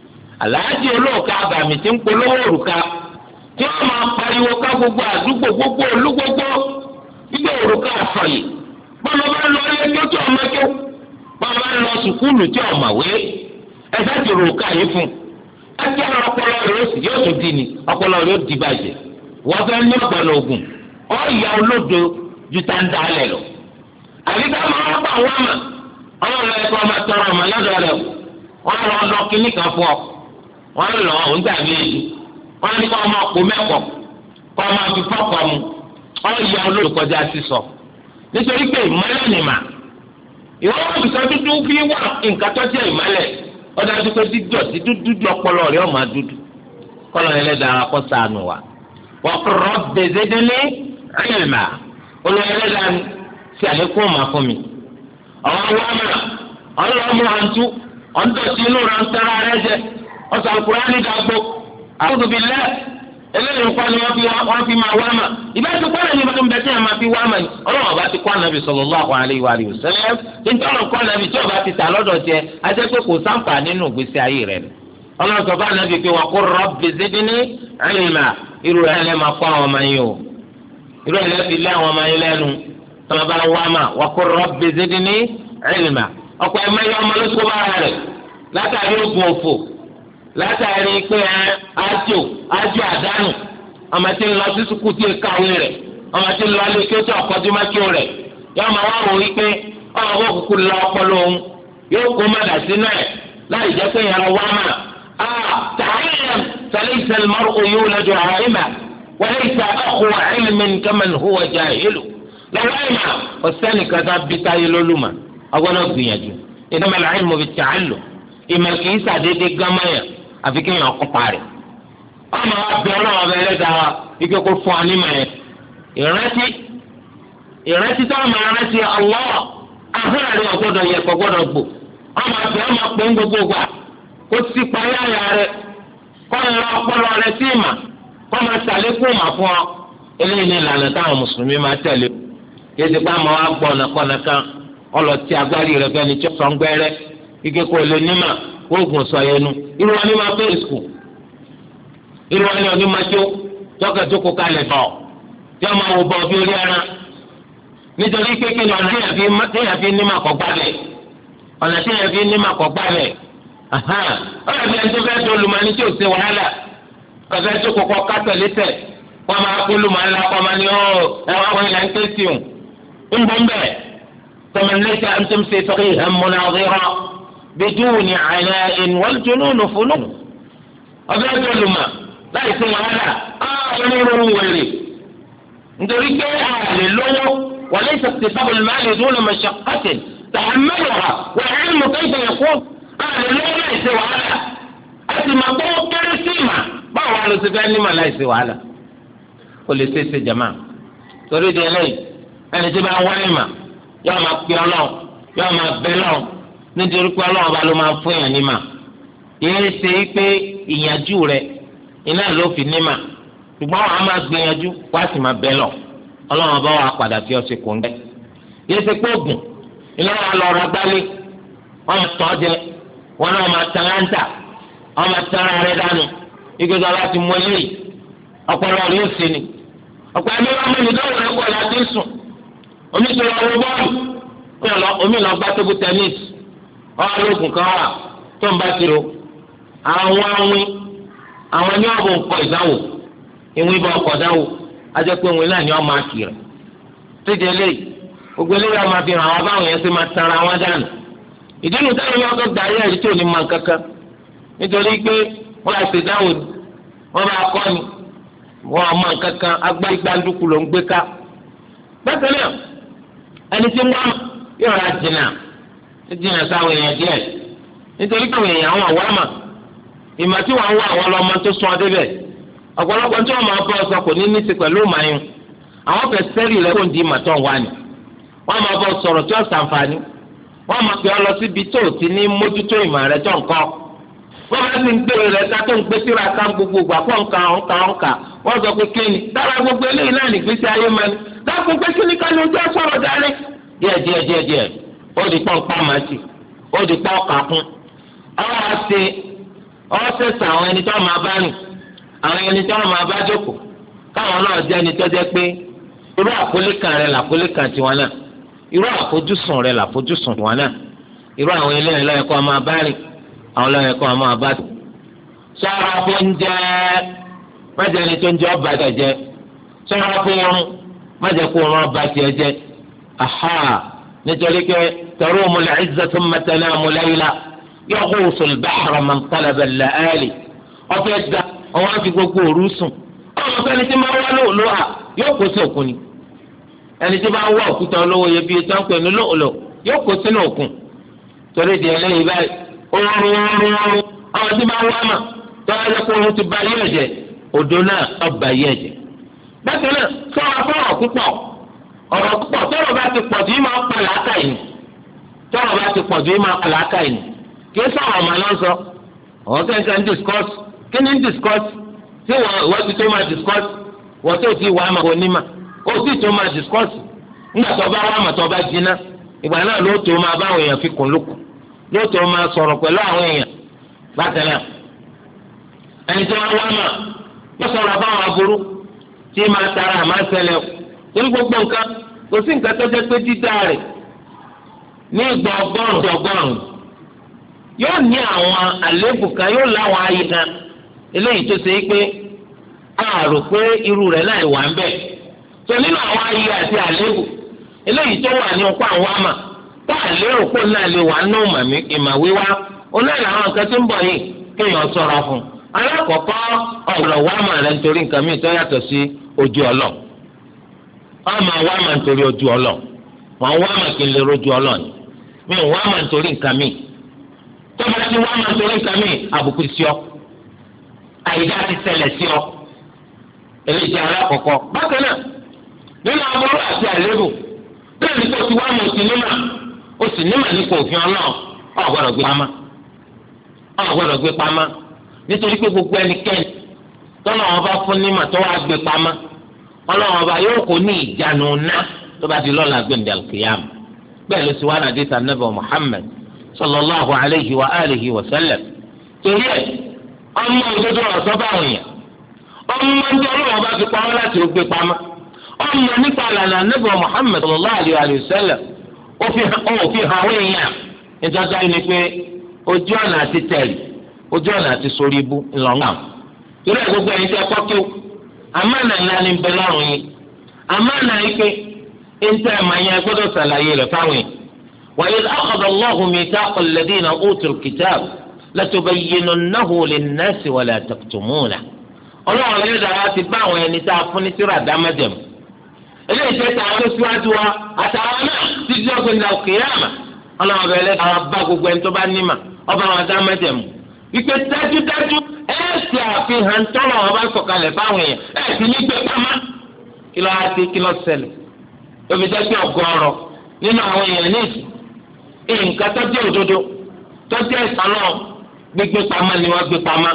S1: aláàjì olóòka àbàmì tí ń polówó òrùka tí wọ́n máa pariwo ká gbogbo àdúgbò gbogbo olú gbogbo gbígbé òrùka àfọyì bọ́lá bá lọ ilé tó tí ọmọ tó bọ́lá bá lọ sùkúlù tí ọmọ wé ẹ̀sẹ̀ ti òrùka yìí fún ẹ̀sẹ̀ àwọn ọpọlọ rẹ̀ ó sì yóò tún di ni ọpọlọ rẹ̀ ó di bàjẹ́ wọ́n fẹ́ ní ọ̀gbọ̀nà ògùn ọ̀ọ́yà olódo ju táńdà alẹ̀ lọ. àbíká máa ń bá wọn mà ọlọ́run ẹ̀kọ́ ọmọ tọrọ ọmọ lọ́dọ̀ rẹ̀ wọ́n lọ lọ kíní kan fún ọ wọ́n lọ òun dàbí èyí wọ́n ní kọ́ ọmọ kó mẹ́kọ̀ọ́ kọ́ ọmọ fi fọ́kọ̀ mu ọ̀ọ́yà olódo kọjá sísọ nítorí pé ìmọ̀lẹ̀ ni mà ìwọ́n wọn fi sọ dúdú fi wà nǹkan tó jẹ́ ìmọ̀lẹ̀ ọ̀dájú pé dídọ̀tí dúdú ọpọlọ rẹ̀ ọ̀ma dúdú kọ́lọ̀ ẹlẹ́dàá kọ́ sànù wa wa qur rabbi zidni ilma olùwà ẹlẹ́dàá ti àlékún ọ̀ma fún mi ọ̀wọ́n wọ́n mọ̀ ọlọ́mú àǹtú ọ̀ńdọ̀tí inú rẹ̀ ń tẹ́ra rẹ̀ jẹ ọ̀sán Al-Qur'ani dàgbò a'udhu billah eléyìí nǹkan ni wọ́n fi wọ́n fi máa wá mà ìbá ti kọ́ ẹ̀yìn bàtún bẹ́ẹ̀ tí a máa fi wá mà ní ọlọ́run ọba ti kọ́ ànábì sallallahu alaihi wa alihi wasallam nítorí ọ̀rọ̀ kọ́ ànábì tí ọba ti tà lọ́dọ̀ tiẹ̀ ajẹ́ pé kò sáǹfà nínú ìgbésí ayé rẹ̀ ọlọ́run sọ fún ànábì pé wa qur rabbi zidni ilma irú rẹ̀ lẹ́ máa kọ́ àwọn ọmọ yín o irú rẹ̀ lẹ́ fi lé àwọn ọmọ yín lẹ́nu tọ́lá bá wá mà wa qur rabbi zidni ilma ọ̀pọ̀ ẹ̀mẹ́yẹ ọmọ ló kó bára rẹ̀ látàrí ogun òfò látàrí pé ájò ájò àdánù ọmọ tí ń lọ sí sukù tí ń kàwé rẹ̀ ọmọ tí ń lọ ilé kí ó tó ọkọjú mákì rẹ̀ yóò máa wá wò wípé ọmọ bó kúkú lọ ọpọlọ òun yóò kó mọdà sínú ẹ̀ láì jẹ́ pé yàrá wá mà á ta'allam falaysa al-mar'u yuladu 'aliman wa laysa akhu 'ilmin kaman huwa jahilu lọ́wọ́ ìmọ̀ ọ̀sẹ́ni kata bí táyé lólùmọ̀ ọgbọ́n náà gbìyànjú innamal 'ilmu bit-ta'allum ìmọ̀ kì í sàdédé gámáyà àfi kéèyàn kọ́ parẹ́ ọmọ wa bẹ ọlọ́run ọbẹ̀ ẹlẹ́dàá wa ike kó fún anímọ̀ yẹn ìrántí ìrántí tó ọmọ ìrántí ọlọ́ ahọ́n rẹ̀ ọgbọ́dọ̀ yẹ kọ́ gbọ́dọ̀ gbò ọmọ abẹ ọmọ pé ń gbogbo gbà kó sí payá ya rẹ̀ kọ́ ń lọ ọpọlọ rẹ̀ sí ìmà kọ́ máa sàlékún ìmà fún ọ eléyìí ní ìlànà táwọn mùsùlùmí máa tẹ̀lé yéésì pé àmọ́ wa gbọ́ ọ̀nà kọ́nà kan ọlọ́tí agbárí rẹ̀ fẹ́ni tí ó sọ ń gbẹ́rẹ́ ike kó lè nímà oògùn sọ yẹnu irú wọn ní máa fẹ́ sùkù irú wọn ní ọdún máa tó tọ́ka tó kó kalẹ̀ bọ̀ tí wọ́n máa wò bọ̀ bí orí ara nítorí pé kí ni ọ̀nà téèyàn fi ní mà kọ́ gbálẹ̀ ọ̀nà téèyàn fi ní mà kọ́ gbálẹ̀ ọ̀nà bí ẹni tó fẹ́ tó olùmọ̀ọ́ni tí ò ṣe wàhálà ọ̀fẹ́ tó kọ́kọ́ kátẹ̀lẹ́tẹ̀ kọ́ máa kó olùmọ̀ọ́ni la kọ́ máa ní ọ́ ẹ̀ wá wọ́n ilẹ̀ ń ké sí òun ń bọ́ ń bẹ̀ tọ́mọ̀lẹ́sẹ̀ àǹtí ṣe sọ́kè ìhẹ́múná ọ̀rẹ́rọ̀ بدون عناء والجنون فنون ọbẹ̀ olùmọ̀ láì sí wàhálà onírúurú wẹ̀rẹ̀ nítorí pé àlè lówó wọlé ìsọ̀tìsábò máàlì dúró mọ̀ṣọ́kọ́tì tàhámẹ́lùwà wẹ̀rẹ̀ mú kẹ́kẹ́ ẹ̀kọ́ àlè lówó láì sí wàhálà a sì máa gbọ́ kéré sí ìmà báwo wà ló ti fẹ́ ní mà láì sí wàhálà kò lè ṣe é ṣe jama torí di ẹlẹ́yìn ẹni tí bá wáyé mà yóò máa pè ọ́ lọ́wọ́ yóò máa bẹ́ lọ́wọ́ nítorí pé ọlọ́run bá ló máa ń fún èèyàn nímà yìí ṣe pé ìyànjú rẹ iná ló fi nímà ṣùgbọ́n wàá máa gbìyànjú wá sì máa bẹ́ lọ ọlọ́run bá wà padà fi ọṣẹ kò ń bẹ́ yìí ṣe pé oògùn iná wà lọ ra gbálẹ̀ wọ́n máa tọ́ jẹ wọ́n náà máa tan láńtà wọ́n máa tan ara rẹ dànù ìgbésẹ̀ láti mú eléyìí ọpọlọ rẹ ó ṣe ni ọ̀pọ̀ ẹni wọn mú ìdánwò rẹ pọ̀ láti sùn omi tó lọ wọ bọ́ọ̀lù omi lọ gbá tébù tẹ́nísì ọlọ́ọ̀gùn kan wà tó ń bá ti ro àwọn awin àwọn ní ọ̀bùn kọ ìdáwò ìwé bá ọkọ̀ dáwò ajẹ́ pé òun náà ní ọmọ akì rẹ̀ tẹ́jẹ́ eléyìí gbogbo eléyìí ọmọ àfihàn àwọn abáwọn yẹn ṣe máa tara wọn dànù ìdí nu táwọn yẹn ọkọ̀ gbà yẹ ẹ̀rí tí ò ní máa kankan nítorí pé wọ́n á ṣe dáwò ni wọ́n bá kọ́ ni wọ́n á máa kankan agbárígbándúkú ló ń gbé ká bákan náà ẹni tí wọ́n yóò ra jìnnà jìnnà sáwọn èèyàn díẹ̀ nítorí pé àwọn èèyàn àwọn àwọn àmà ìmọ̀ tí wọ́n wá àwọn ọlọ́mọ tó sún ọdẹ bẹ́ẹ̀ ọ̀pọ̀lọpọ̀ tí wọ́n máa bọ́ ọsọ kò ní ní ti pẹ̀lú màáyún àwọn fẹ́ sẹ́rì rẹ̀ kó ń di ìmọ̀ tó ń wá ni wọ́n máa bọ́ sọ̀rọ̀ tí ó sàǹfààní wọ́n máa pè ọ́ lọ síbi tó ti ní mójútó ìmọ̀ rẹ̀ tó ń kọ́ wọ́n bá ti ń gbèrò rẹ̀ ká tó ń gbé síra ká gbogbo ìgbà kó nǹka nǹka nǹka wọ́n sọ pé kíni dára gbogbo eléyìí náà nígbésí ayé máa ní dákun pé kíni ká ló ń jẹ́ sọ̀rọ̀ darí díẹ̀ díẹ̀ díẹ̀ díẹ̀ ó di pọ́n pa màá sí ó di pọ́n kà kún ọwọ́ àti ọ́sẹ̀sẹ̀ àwọn ẹni tó máa bá rìn àwọn ẹni tó máa bá jókòó káwọn náà jẹ́ ẹni tó jẹ́ pé irú àkólé kan rẹ̀ làkólé kan tiwọn náà irú àfojúsùn rẹ̀ làfojúsùn tiwọn náà irú àwọn eléyìí lọ́yẹ̀ kó máa bá rìn àwọn lọ́yẹ̀ kó máa bá tó sọ́ra fún jẹ́ májẹ̀ ẹni tó ń jẹ́ ọba tẹ̀ jẹ́ sọ́ra fún wọn májẹ̀ kó wọn ọba tiẹ̀ jẹ́ aha nítorí pé tarumu al-'izza thumma tanamu layla yaghusu al-bahra man talaba al-la'ali ọ̀fẹ́ da ọwọ́ àfi gbogbo òru sùn ọmọ fẹ́ni tí máa wá lóòló à yóò kó sí òkun ni ẹni tí máa wá òkúta olówó yẹ bí etí ọ̀pẹ ní lóòló yóò kó sínú òkun torí di ẹlẹ́yìn báyìí oorun oorun oorun àwọn tí máa wá mà tọ́lá jẹ́ kó oorun ti ba yé ẹ̀jẹ̀ odò náà ọba yé ẹ̀jẹ̀ bákan náà sọ̀rọ̀ fọ́ọ̀rọ̀ púpọ̀ ọ̀rọ̀ púpọ̀ tọ́rọ̀ bá ti pọ̀ jù yìí máa pa làákà yìí tọ́rọ̀ bá ti pọ̀ jù yìí máa pa làákà yìí kì í sọ̀rọ̀ ọ̀mà náà sọ ọ̀hún kẹ́kẹ́ ń discuss kí ni ń discuss tí wọ́n ti tó máa discuss wọ́n tó ti wà á máa kó ní mà ó sì tó máa discuss nígbà tó bá wà á mà tó bá jiná ìgbà náà ló tó máa bá àwọn èèyàn fi kùn lókun ló tó máa sọ̀rọ̀ pẹ̀lú àwọn èèyàn bákan náà ẹni tí wọ́n wá mà yóò sọ̀rọ̀ báwọn aburú tí máa tara àmà ṣẹlẹ̀ torí gbogbo nǹkan kò sí nǹkan tó jẹ́ pé dídá rẹ̀ ní ìgbà ọgọ́rùn-ún ọgọ́rùn-ún yóò ní àwọn àléébù kan yóò láwọn ayé kan eléyìí tó ṣe é pé a rò pé irú rẹ̀ náà wà ń bẹ̀ tó nínú àwọn ayé àti àléébù eléyìí tó wà ní ọkọ àwọn àmà tá a lérò pé náà lè wà nínú ìmàwé wa onáìlà àwọn nǹkan tó ń bọ̀ yìí kéèyàn ṣọ́ra fún un alákọ̀ọ́kọ́ ọ̀rọ̀ wà mà rẹ̀ nítorí nǹkan mìíràn tó yàtọ̀ sí ojú ọlọ́ ọmọ wà mà nítorí ojú ọlọ́ wọn wà mà kí n lè rojú ọlọ́ ni mi wà mà nítorí nǹkan mìíràn tó bá ti wà mà nítorí nǹkan mìíràn àbùkù sí ọ àyíká ti ṣẹlẹ̀ sí ọ eléyìí alákọ̀ọ́kọ́ bákan náà nínú aburú àti àlébù bẹ́ẹ̀ ni kò ti wá mọ̀ sí nímà ó sì nímà nípa òfin ọlọ́ọ̀ ọ̀ gbọ́dọ̀ gbé pamá ọ̀ gbọ́dọ̀ gbé pamá nítorí pé gbogbo ẹnikẹ́ni tọ́lọ̀ wọn bá fún nímà tó wá gbé pamá ọlọ́wọ́n ọba yóò kó ní ìjánu ná tó bá di lọ́la gbẹ̀ndẹ̀ alqiyam bẹ́ẹ̀ ló sì wá nàdí sànẹ́bà Muhammad sallallahu alayhi wa alihi wa sallam torí ẹ̀ ọmọ òdodo ọ̀sọ́ báwọn yẹn ọmọ ń tọ́lọ́ wọn bá fi pamọ́ láti gbé pamọ́ ọmọ nípa àlànà Ànábì Muhammad sallallahu alayhi wa sallam ó fi hàn ó fi hàn àwọn èèyàn nítorí ẹni pé ojú ọ̀nà àti tẹ̀lé ojú ọ̀nà àti sórí ibú ńlọ́ngà torí ẹ̀ gbogbo ẹ̀yin tẹ́ kọ́ kí o àmánà ńlá ni bẹ lọ́rùn yín àmánà yìí pé ẹ̀ńtẹ́ ẹ̀mà yẹn gbọ́dọ̀ sàlàyé rẹ̀ fáwọn yìí wa idh akhadha Allahu mithaqa alladhina utul kitab latubayyinunnahu lin-nasi wa la taktumunahu ọlọ́run lè dára ti bá àwọn ẹni tá a fún ní tírà dámẹ́jẹ̀mú eléyìí tẹ́ ta àwọn síwájú wa àtàwọn náà ti di ọ̀gbìn náà kìíyàmà ọlọ́run bẹ̀rẹ̀ lẹ́ka àwọn bá gbogbo ẹni tó bá nímà ọba wọn dámẹ́jẹ̀mú ìpè dájúdájú ẹ̀ ṣe àfihàn tọ́lọ̀ wọn bá sọ̀kalẹ̀ fáwọn èèyàn ẹ̀ sì ní gbé pamá kí ló wá sí kí ló ṣẹlẹ̀ òbí jẹ́ pé ọgọ́rọ̀ nínú àwọn èèyàn ní ìsìn nǹkan tó jẹ́ òdodo tó jẹ́ ìsàlọ́ gbígbé pamá ni wọ́n gbé pamá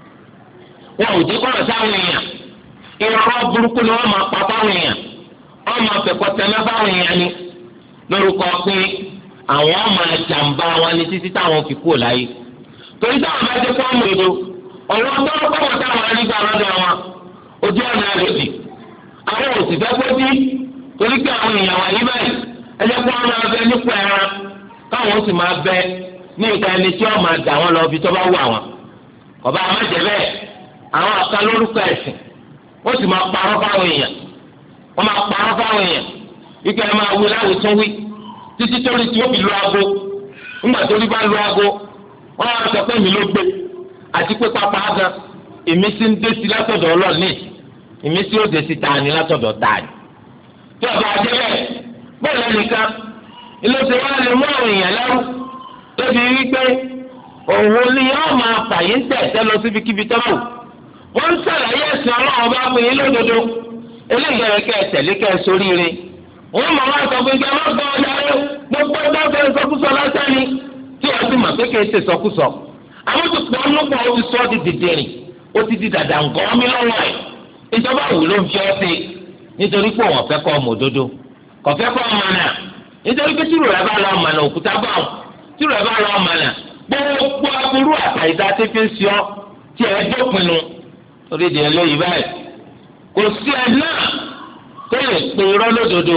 S1: wọn ò dé kọ́rọ̀ sáwọn èèyàn irọ́ burúkú ni wọ́n máa pa fáwọn èèyàn wọ́n máa fẹ̀kọ́ tẹ̀lé fáwọn èèyàn ni lórúkọ pé àwọn máa jàǹbá wọn ní títí táwọn fi kúrò láyé torí táwọn bá dé kó ọmọ òdo ọ̀rọ̀ tọ́lọ́ pọ̀wọ́ táwọn arígbà lọ́dọ̀ wọn ojú ọ̀nà àlòdì àwọn òsì fẹ́ kó dí torí pé àwọn èèyàn wà yí báyìí ẹjẹ́ kó wọn máa bẹ nípa ẹran káwọn sì máa bẹ ní ìta ẹni tí wọ́n máa dà wọn lọ bí tó bá wù àwọn ọba àmọ́jẹ bẹ́ẹ̀ àwọn ọ̀ka lórúkọ ẹ̀sìn wọ́n sì máa parọ́ fáwọn èèyàn wọ́n máa parọ́ fáwọn èèyàn wípé ẹ máa wí láwùjọ wí títí torí tí ó fi lu aago ńgbà torí bá lu aago wọ́n á sọ pé mi ló gbé àti pé pápá gan ìmísí ń dé sí látọ̀dọ̀ ọlọ́ọ̀ni ìmísí ó dé sí tani látọ̀dọ̀ tani tí ọba àjẹbẹ bẹ́ẹ̀ lẹ́nìkan ilé ṣe wá lè mú àwọn èèyàn lẹ́rú tóbi wípé òun ni yóò máa fàyè ń tẹ̀ lọ síbikíbi tọ́lù wọ́n ń sàlàyé ẹ̀sìn ọlọ́run bá pè é lódodo eléyìí rẹ̀ kẹ́ ẹ̀ tẹ̀lé kẹ́ ẹ̀ sóríire wọ́n mọ̀ wá sọ pé ìjọba gbọ́ ọjà rẹ̀ gbogbo ẹgbẹ́ ìsọkúsọ lásán ni tí wọ́n sì mọ̀ pé kì í ṣe sọkúsọ àwọn tó pọ̀ nípa ó ti sọ ọ́ di dìdìrìn ó ti di dàdà nǹkan mi lọ́wọ́ ẹ̀ ìjọba wù ló ń fi ọ́ sí nítorí pé wọ́n fẹ́ kọ́ ọmọ òdodo kò fẹ́ kọ́ ọmọ náà nítorí pé tìrù rẹ̀ bá lọ ọmọ náà òkúta bá wọn tìrù rẹ̀ bá lọ ọmọ náà gbogbo aburú àtàyídá tí fi ń ṣe ọ́ tí ẹ dópinu orí di ẹlẹ́yìí báyìí kò sí ẹ náà tó lè pe irọ́ lódodo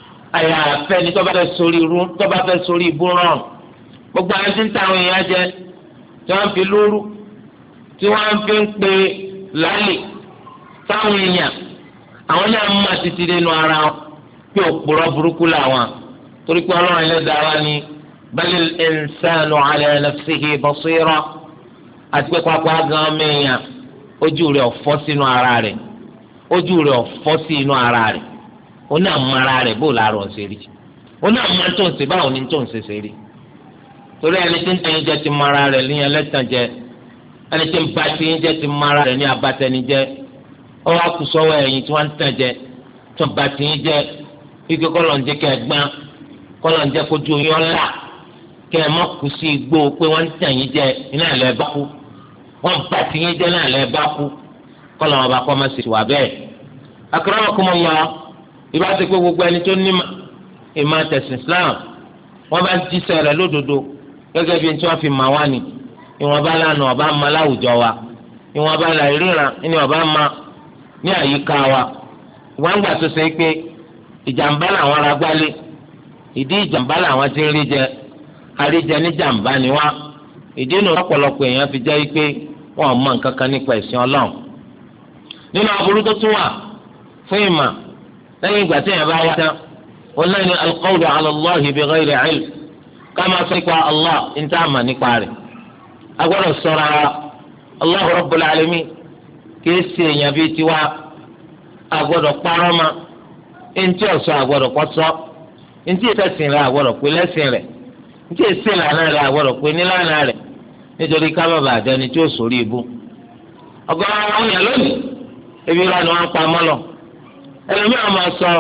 S1: àyàfẹ́ ni tó bá fẹ́ sórí irú tó bá fẹ́ sórí ibú rọrùn gbogbo àwọn tí ń ta àwọn èèyàn jẹ tí wọ́n fi lóru tí wọ́n fi ń pe lálẹ́ táwọn èèyàn àwọn náà ń má títí nínú ara wọn pé òpùrọ́ burúkú làwọn torí pé ọlọ́run ẹlẹ́dàá wa ni balil insanu ala nafsihi basira àti pé pápá gan mẹ́yàn ojú rẹ̀ ọ̀fọ́ sínú ara rẹ̀ ojú rẹ̀ ọ̀fọ́ sí inú ara rẹ̀ ó náà mọ ara rẹ̀ bó làárọ̀ ṣe rí ó náà mọ tó ń ṣe báwo ni tó ń ṣe ṣe rí torí ẹni tí ń tẹ̀yìn jẹ́ ti mọ ara rẹ̀ ní ẹlẹ́tàn jẹ ẹni tí ń ba ti ń jẹ́ ti mọ ara rẹ̀ ní abatẹni jẹ ó wá kù sọ́wọ́ ẹ̀yìn tí wọ́n ń tàn jẹ tó ba ti ń jẹ ike kọ́lọ̀ ń jẹ́ kẹ́ ẹ gbọ́n kọ́lọ̀ ń jẹ́ kójú oyún ọ̀la kẹ́ ẹ mọ́ kù sí igbó pé wọ́n ń tẹ̀yìn jẹ iná ẹ̀ lẹ́ bá kú wọ́n bá ti yín jẹ́ náà lẹ́ bá kú kọ́lọ̀ wọn bá kọ́ mọ́ sí wa bẹ́ẹ̀. akramakumullah ìbá ti pé gbogbo ẹni tó ní ìmọ̀ tẹ̀sìn Islam wọ́n bá jíṣẹ́ rẹ̀ lódodo gẹ́gẹ́ bí tí wọ́n fi mà wá ni ìwọ̀n bá lànà ọba ma láwùjọ wa ìwọ̀n bá là ríran ní ọba ma ní àyíká wa wọ́n gbà tó ṣe pé ìjàmbá làwọn ará gbálé ìdí ìjàmbá làwọn ti ń rí jẹ àríjẹ ní jàmbá ni wá ìdí inú ọ̀pọ̀lọpọ̀ èèyàn fi jẹ́ pé wọn ò mọ nǹkan kan nípa ẹ̀sìn Ọlọ́run nínú aburú tó tún wà fún ìmọ̀ lẹ́yìn ìgbà tí èèyàn bá wá tán wọn náà ní alqawlu ala Allahi bighayri ilm ká máa sọ nípa Allah ní tá a mà nípa rẹ̀ agbọ́dọ̀ sọ̀rọ̀ ara Allahu Rabbul Alamin kìí ṣe èèyàn bíi tiwa agbọ́dọ̀ parọ́ ma ntí ọ̀sọ́ agbọ́dọ̀ kọ́ sọ́ ntí ìtẹ̀sìn rẹ̀ agbọ́dọ̀ pé lẹ́sìn rẹ̀ ntí èsì lànà rẹ̀ agbọ́dọ̀ pé nílànà rẹ̀ nítorí ká má bàa dẹni tí ó sórí ibú. ọgọ́rùn àwọn èèyàn lónìí ebi rà ni wọ́n pa mọ́lọ̀ ẹlòmíràn máa sọ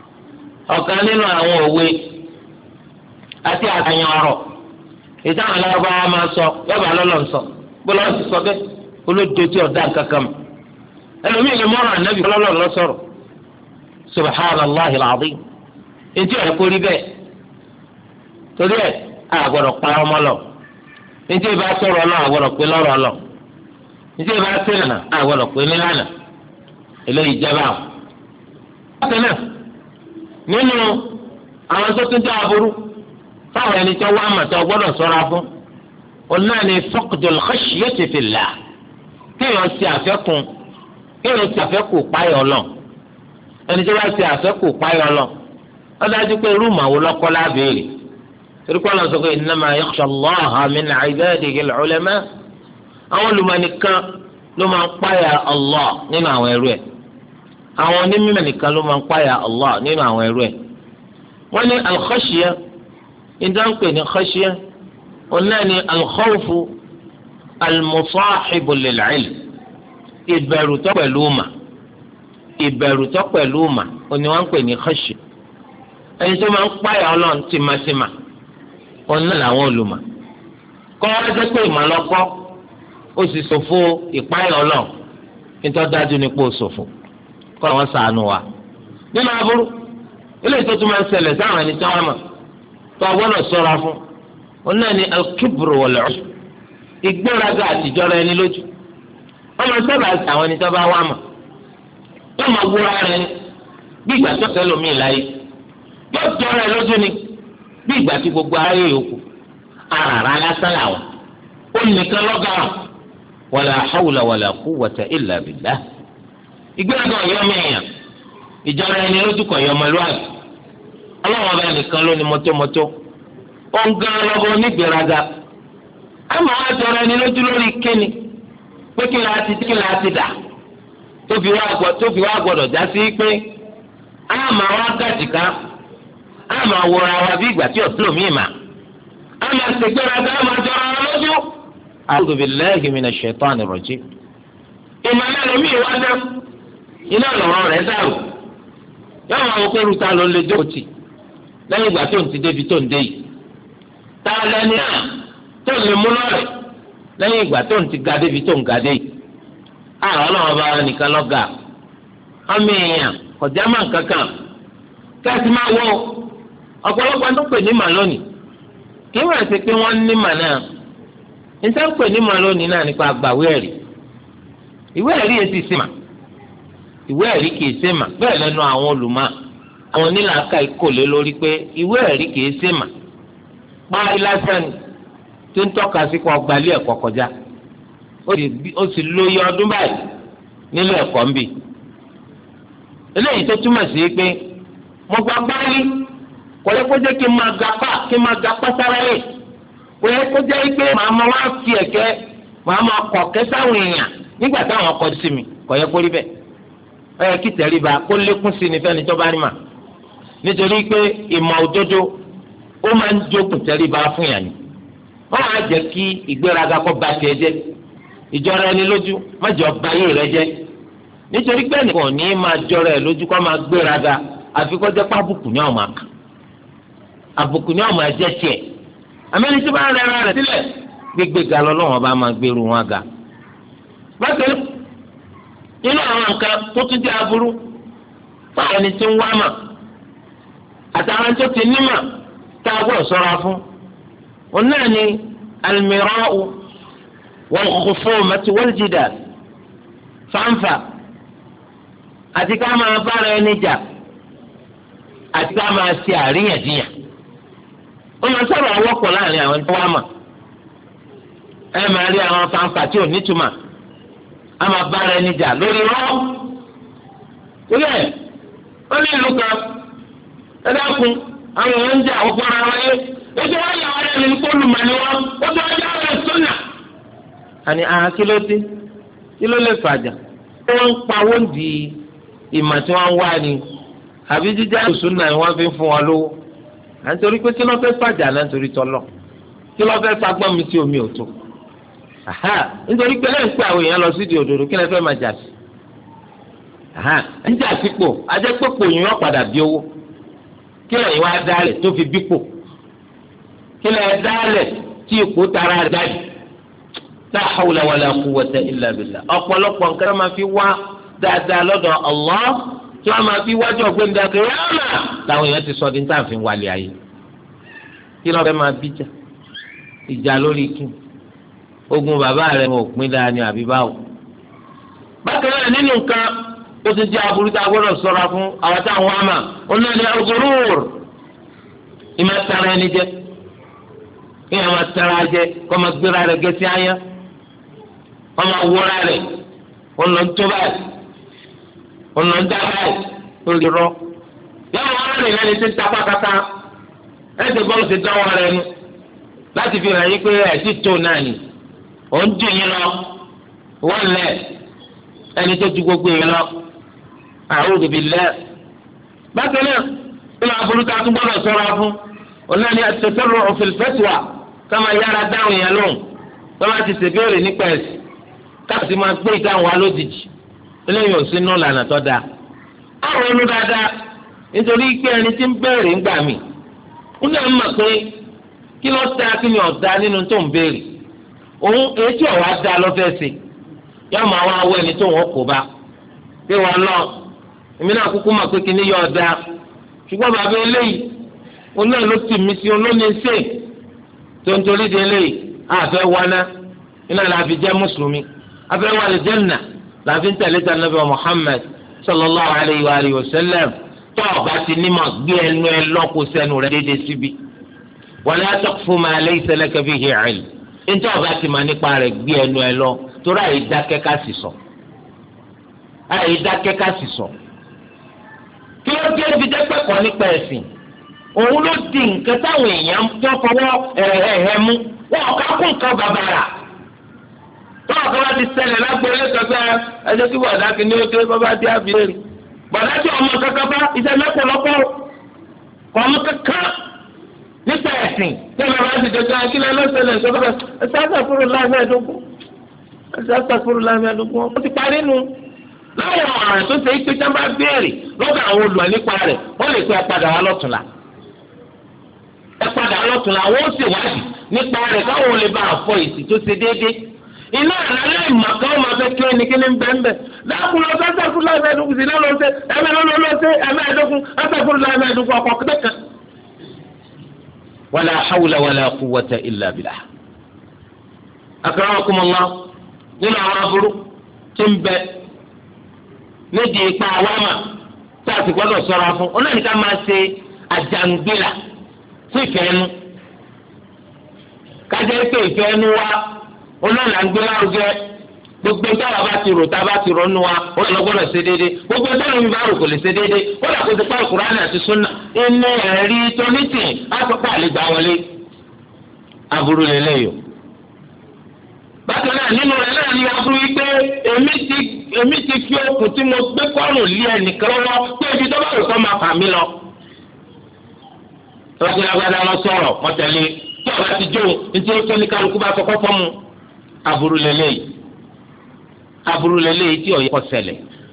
S1: ọ̀kan nínú àwọn òwe àti àtàyàn ọ̀rọ̀ ìtàn alábàá máa sọ yọba lọ́lọ́ sọ gbọ́dọ̀ ti sọ bẹ́ẹ̀ olódo tí ọ̀dà kankan mọ́ ẹlòmíràn ni mọ́ràn ànábì lọ́lọ́ lọ sọ̀rọ̀ subhanallahi alazim etí ẹ̀ kó rí bẹ́ẹ̀ torí ẹ̀ àgbọ̀dọ̀ pa ọmọ lọ etí ìbá sọ̀rọ̀ náà àgbọ̀dọ̀ pé lọ́rọ̀ lọ etí ìbá sẹ́nà àgbọ̀dọ̀ pé nílànà eléyìí jẹ́ báwọn bákan náà nínú àwọn tó tún jẹ́ aburú fáwọn ẹni tó wá àmọ̀tọ́ gbọ́dọ̀ ṣọ́ra fún òun náà ni faqdul khashyati fillah kéèyàn ṣe àfẹ́kùn kéèyàn ṣe àfẹ́kù páyọ̀ lọ ẹni tó bá ṣe àfẹ́kù páyọ̀ lọ ó dájú pé rúùmù àwọn ọlọ́kọ́ lábẹ́rẹ́ torí kọ́ lọ sọ pé innama yakhsha Allaha min ibadihi al-ulama àwọn olùmọ̀nìkan ló máa ń páyà Allah nínú àwọn ẹrú ẹ̀ àwọn onímọ̀ nìkan ló máa ń páyà Allah nínú àwọn ẹrú ẹ̀ wọ́n ní al-khashya ìdánpè ní khashya òun náà ní al-khawfu al-musahibu lil-ilm ìbẹ̀rù tó pẹ̀lú mà ìbẹ̀rù tó pẹ̀lú mà òun ni wọ́n ń pè ní khashya ẹni tó máa ń páyà Ọlọ́run tìmátìmá òun náà làwọn olùmọ̀ kọ́ wá jẹ́ pé ìmọ̀lọ́kọ́ ó sì ṣòfò ìpáyà Ọlọ́run nítorí dájú ní pé ó ṣòfò kọ́ àwọn ṣàánú wa nínú aburú eléyìí tó tún máa ń ṣẹlẹ̀ sáwọn ẹni tó wá mọ̀ tó a gbọ́dọ̀ ṣọ́ra fún òun náà ni al-kibru wal-'ujb ìgbéraga àtijọ́ rẹ ní lójú wọ́n máa sábà sí àwọn ẹni tó bá wá mọ̀ wọ́n máa wúra rẹ bí ìgbà tó ṣẹlẹ̀ omi ìláyé yóò jọ rẹ lójú ni bí ìgbà tí gbogbo aráyé yòókù àràrà lásán làwọn ó nìkan lọ́gàá wala hawla wala quwwata illa billah ìgbéraga ọ̀yọ́ mẹ́yàn ìjọra ẹni lójú kan yọ ọmọlúwàbí ọlọ́wọ́n ọba nìkan ló ní mọ́tómọ́tó ó ń gan lọ́bọ onígbéraga àmọ́ wá jọra ẹni lójú lórí kíni pé kí la ti kí la ti dà tó fi wá gbọdọ̀ já sí pé àmọ́ wá gàjìká àmọ́ wọra wa bí ìgbà tí ọ̀tún mi mà àmọ́ ṣègbéraga àmọ́ jọra wa lójú. A'udhu billahi minash shaitani rajim. ìmọ̀lẹ́ lomi ìwádẹ́ iná lọ́rọ̀ rẹ̀ dàrú yóò máa wọ pé ruta ló ń lé jókòtì lẹ́yìn ìgbà tó ń ti débi tó ń dé yìí tá a lẹ́ni náà tó ń lè mú lọ́rẹ̀ lẹ́yìn ìgbà tó ń ti ga débi tó ń ga dé yìí àwọn ọlọ́wọ́ bá wà nìkan lọ́gà ọmọ èèyàn kọjá máa ń kankan kẹ́sì máa wọ ọ̀pọ̀lọpọ̀ tó pè ní mà lónìí kí wọ́n ṣe pé wọ́n ní mà náà níta ń pè ní mà lónìí náà nípa àgbàwé ẹ̀rí ìwé ẹ̀rí yẹn ti sèmà ìwé ẹ̀rí kìí sèmà bẹ́ẹ̀ lẹ́nu àwọn olùmọ̀ àwọn onílàákà ìkòlé lórí pé ìwé ẹ̀rí kìí sèmà páàrí lásán tó ń tọ́ka sí kó gbalẹ̀ ẹ̀kọ́ kọjá ó sì lóye ọdún báyìí nílé ẹ̀kọ́ ń bì eléyìí tó túmọ̀ sí pé mo gba páàrí kò yẹ kó jẹ́ kí n máa ga pa kí n máa ga pa sára yìí kò yẹ kó jẹ́ pé màá máa wá fi ẹ̀kẹ́ màá máa kọ̀ kẹ́ sáwọn èèyàn nígbà táwọn kọ sí mi kò yẹ kó rí bẹ́ẹ̀ ó yẹ kí tẹríba kó lékún sí ni fẹ́ni tó bá ní mà nítorí pé ìmọ̀ òdodo ó máa ń jókòó tẹríba fún yàn ni wọ́n á jẹ́ kí ìgbéraga kó ba tiẹ̀ jẹ́ ìjọra ẹni lójú má jẹ́ ọba yìí rẹ jẹ́ nítorí pé ẹnìkan ò ní máa jọra ẹ lójú kó máa gbéraga àfi kó jẹ́ pábùkù ní ọ̀ma kan àbùkù ní ọ̀ma jẹ́ tiẹ̀ àmẹ́ni tí bá ń rẹ́ra rẹ̀ sílẹ̀ gbégbé ga lọ́wọ́ bá máa gbèrú wọn ga bákan nínú àwọn nǹkan tó tún jẹ́ aburú fáwọn ẹni tí ń wá mà àtàwọn tó ti ní mà tá a gbọ́dọ̀ ṣọ́ra fún òun náà ni al-mira'u wal-khusumatu wal-jidal fáńfà àti ká máa bára ẹni jà àti ká máa ṣe àríyànjiyàn ó máa sábà wọ́pọ̀ láàrin àwọn tó wá mà ẹ máa rí àwọn fáńfà tí ò nítumọ̀ a máa bára ẹni jà lórí rọ́ torí ẹ̀ ó ní ìlú kan ẹ dákun àwọn èèyàn ń jà ọ̀pọ̀ ara wáyé ó ti wáyé àwọn ẹni ní kó lùmọ̀ ni wọ́n ó ti wáyé àwọn ẹ̀sọ́ nà. àní àá kí ló dé kí ló lè fàjà tí wọ́n ń pawó di ìmọ̀ tí wọ́n ń wá ni àbí jíjá òṣùn náà wọ́n fi ń fún wọn lówó à ń torí pé kí ló fẹ́ fàjà náà nítorí tọ́lọ̀ kí ló fẹ́ fagbọ́n mi sí omi òtó nítorí pé lẹ́yìn pé àwọn èèyàn lọ sí di òdòdó kí lè fẹ́ máa jà sí ń jà sípò ajẹ́pọ̀pọ̀ yìí wọ́n padà bí owó kí lẹ́yìn wá dálẹ̀ tó fi bípò kí lẹ́yìn dálẹ̀ tí ipò tara rẹ̀ dájú la hawla wala quwwata illa billah ọ̀pọ̀lọpọ̀ nǹkan máa fi wá dáadáa lọ́dọ̀ Allah tí wọ́n máa fi wájú ọ̀gbẹ́ni dàgbé rárá làwọn èèyàn ti sọ di níta fi wálé ayé kí lọ́ọ́ fẹ́ máa bíjà ìjà lórí kí ogun bàbá rẹ̀ wọn ò pín dáa ní àbí báwo. bákan náà nínú nǹkan ó ti jẹ́ aburú tá a gbọ́dọ̀ ṣọ́ra fún àwọn táwọn àmà òun náà ní al-ghurur ìmọ̀ tara ẹni jẹ kí ẹ máa tara jẹ kó máa gbéra rẹ̀ gẹ́sí ayá kó máa wúra rẹ̀ òun lọ ń tó báyìí òun lọ ń dá báyìí lórí rọ yàrá wọn rìn lẹ́ni tí ń tapá kata ẹsẹ̀ bọ́ọ̀lù ti dánwọ́ rẹ̀ nu láti fi hàn yín pé ẹ̀sìn tó náà ni òun dùn yín lọ wọ́n lẹ̀ ẹni tó ju gbogbo yín lọ a'udhu billah. bákan náà nínú aburú tá a tún gbọ́dọ̀ ṣọ́ra fún ọ̀nà ni at-tasarru'u fil fatwa káma yára dáhùn yẹn lóhùn tọ́lá ti ṣèbéèrè nípa ẹ̀sìn káàsì máa gbé ìdáhùn wa lójijì eléyìí ò sínú lànà tó dáa. àwọn ọ̀nù dáadáa nítorí pé ẹni tí ń béèrè ń gbà mí ń náà mọ̀ pé kí ló dáa kí ni ọ̀dá nínú tó ń béèrè òun etí ọ̀wá dáa lọ́fẹ́ sí yọ máa wá wọ ẹni tó wọ́n kó bá pé wọn lọ èmi náà kúkú mọ̀ pé kí ni yọ ọ̀dá ṣùgbọ́n bàbá eléyìí òun náà ló tì mí sí olómi ṣe tó ń torí de eléyìí àfẹ́ wọná iná la fi jẹ́ mùsùlùmí afẹ́ wà lè jẹ́nà la fi ń tẹ̀lé ta nàbẹ́ Muhammad sallallahu alayhi wa alihi wa sallam tó ọba ti ní ma gbé ẹnu ẹ lọ́kù sẹ́nu rẹ̀ déédéé síbi wala taqfu ma laysa laka bihi ilm nítorí ọba ti ma nípa rẹ̀ gbé ẹnu ẹ lọ torí àyè dákẹ́ ká sì sọ àyè dákẹ́ ká sì sọ kí ló dé ibi dẹ́pẹ́ kọ́ nípa ẹ̀sìn òun ló di nǹkan táwọn èèyàn tó fọwọ́ ẹ̀hẹ̀hẹ̀ mú wọn kà kún nǹkan bàbàrà tọ́wọ́ kan bá ti ṣẹlẹ̀ lágbóyè kẹfẹ́ ẹjẹ́ kí bọ̀dá kìíní ó dé bàbá dé àbílẹ̀ bọ̀dá tí ọmọ kankan bá iṣẹ́ mẹ́pọ̀lọpọ̀ kọ́ ọmọ kankan nípa ẹ̀sìn tí ọmọ bá ti dẹ̀jọ́ kí lẹ́ lọ́sẹ̀lẹ̀ ìṣọ́kọ́ ẹ̀sẹ̀ àṣàfúrú láàmẹ́ẹ̀dógún ẹ̀sẹ̀ àṣàfúrú láàmẹ́ẹ̀dógún ó ti parí nu láwọn ọ̀ràn tó ṣe é pé sábà béèrè lọ́dọ̀ àwọn olùmọ̀ nípa rẹ̀ wọ́n lè pe apàdà wa lọ́tùnla apàdà wa lọ́tùnla wọ́n ó ṣèwádìí nípa rẹ̀ káwọn olè bá àfọ èsì tó ṣe déédéé iná àlálẹ́ ìmọ̀kan máa fẹ́ kí ẹni kíni bẹ́ẹ̀ dákun lọ sẹ́sẹ́kùn láàmì ẹ̀dógún sí náà lọ sí ẹ̀mẹ́ lọ́lọ́ lọ sí ẹ̀mẹ́ ẹ̀dógún sẹ́sẹ́kùn láàmì ẹ̀dógún ọkọ̀ kẹ́kẹ́. wala hawla wala quwwata illa billah. akramakumullah nínú àwọn aburú tí ń bẹ nídìí ipa àwámà tí a sì gbọ́dọ̀ ṣọ́ra fún ọ náà ní ká máa ṣe àjàngbìlà fún ìfẹ́ ẹnu kájẹ́ pé ìfẹ́ ẹnu wa olóòlà ń gbé lárugẹ gbogbo táwa bá ti rò tá a bá ti rò nù wa ó lọ gbọ́dọ̀ ṣe déédéé gbogbo táwa mi bá rò kò lè ṣe déédéé ó lọ kó ti pa Kùránì àti súnà inú ẹ̀rí tónítì àpapọ̀ àlejò àwọlé aburú lélẹ́yò. bákan náà nínú rẹ̀ náà ní aburú yìí pé èmi ti èmi ti fi okùn tí mo gbé kọ́rùn lé ẹnìkan lọ́wọ́ pé ibi tó bá rò kọ́ máa fà mí lọ. tọ́jú agbada lọ sọ̀rọ̀ mọ́tẹ́lẹ́ tí ọba ti jó nítorí pé ní kálukú bá sọkọ́ fọ́ọ̀mù aburú lélẹ́yìí aburú lélẹ́yìí tí ó yẹ kó ṣẹlẹ̀.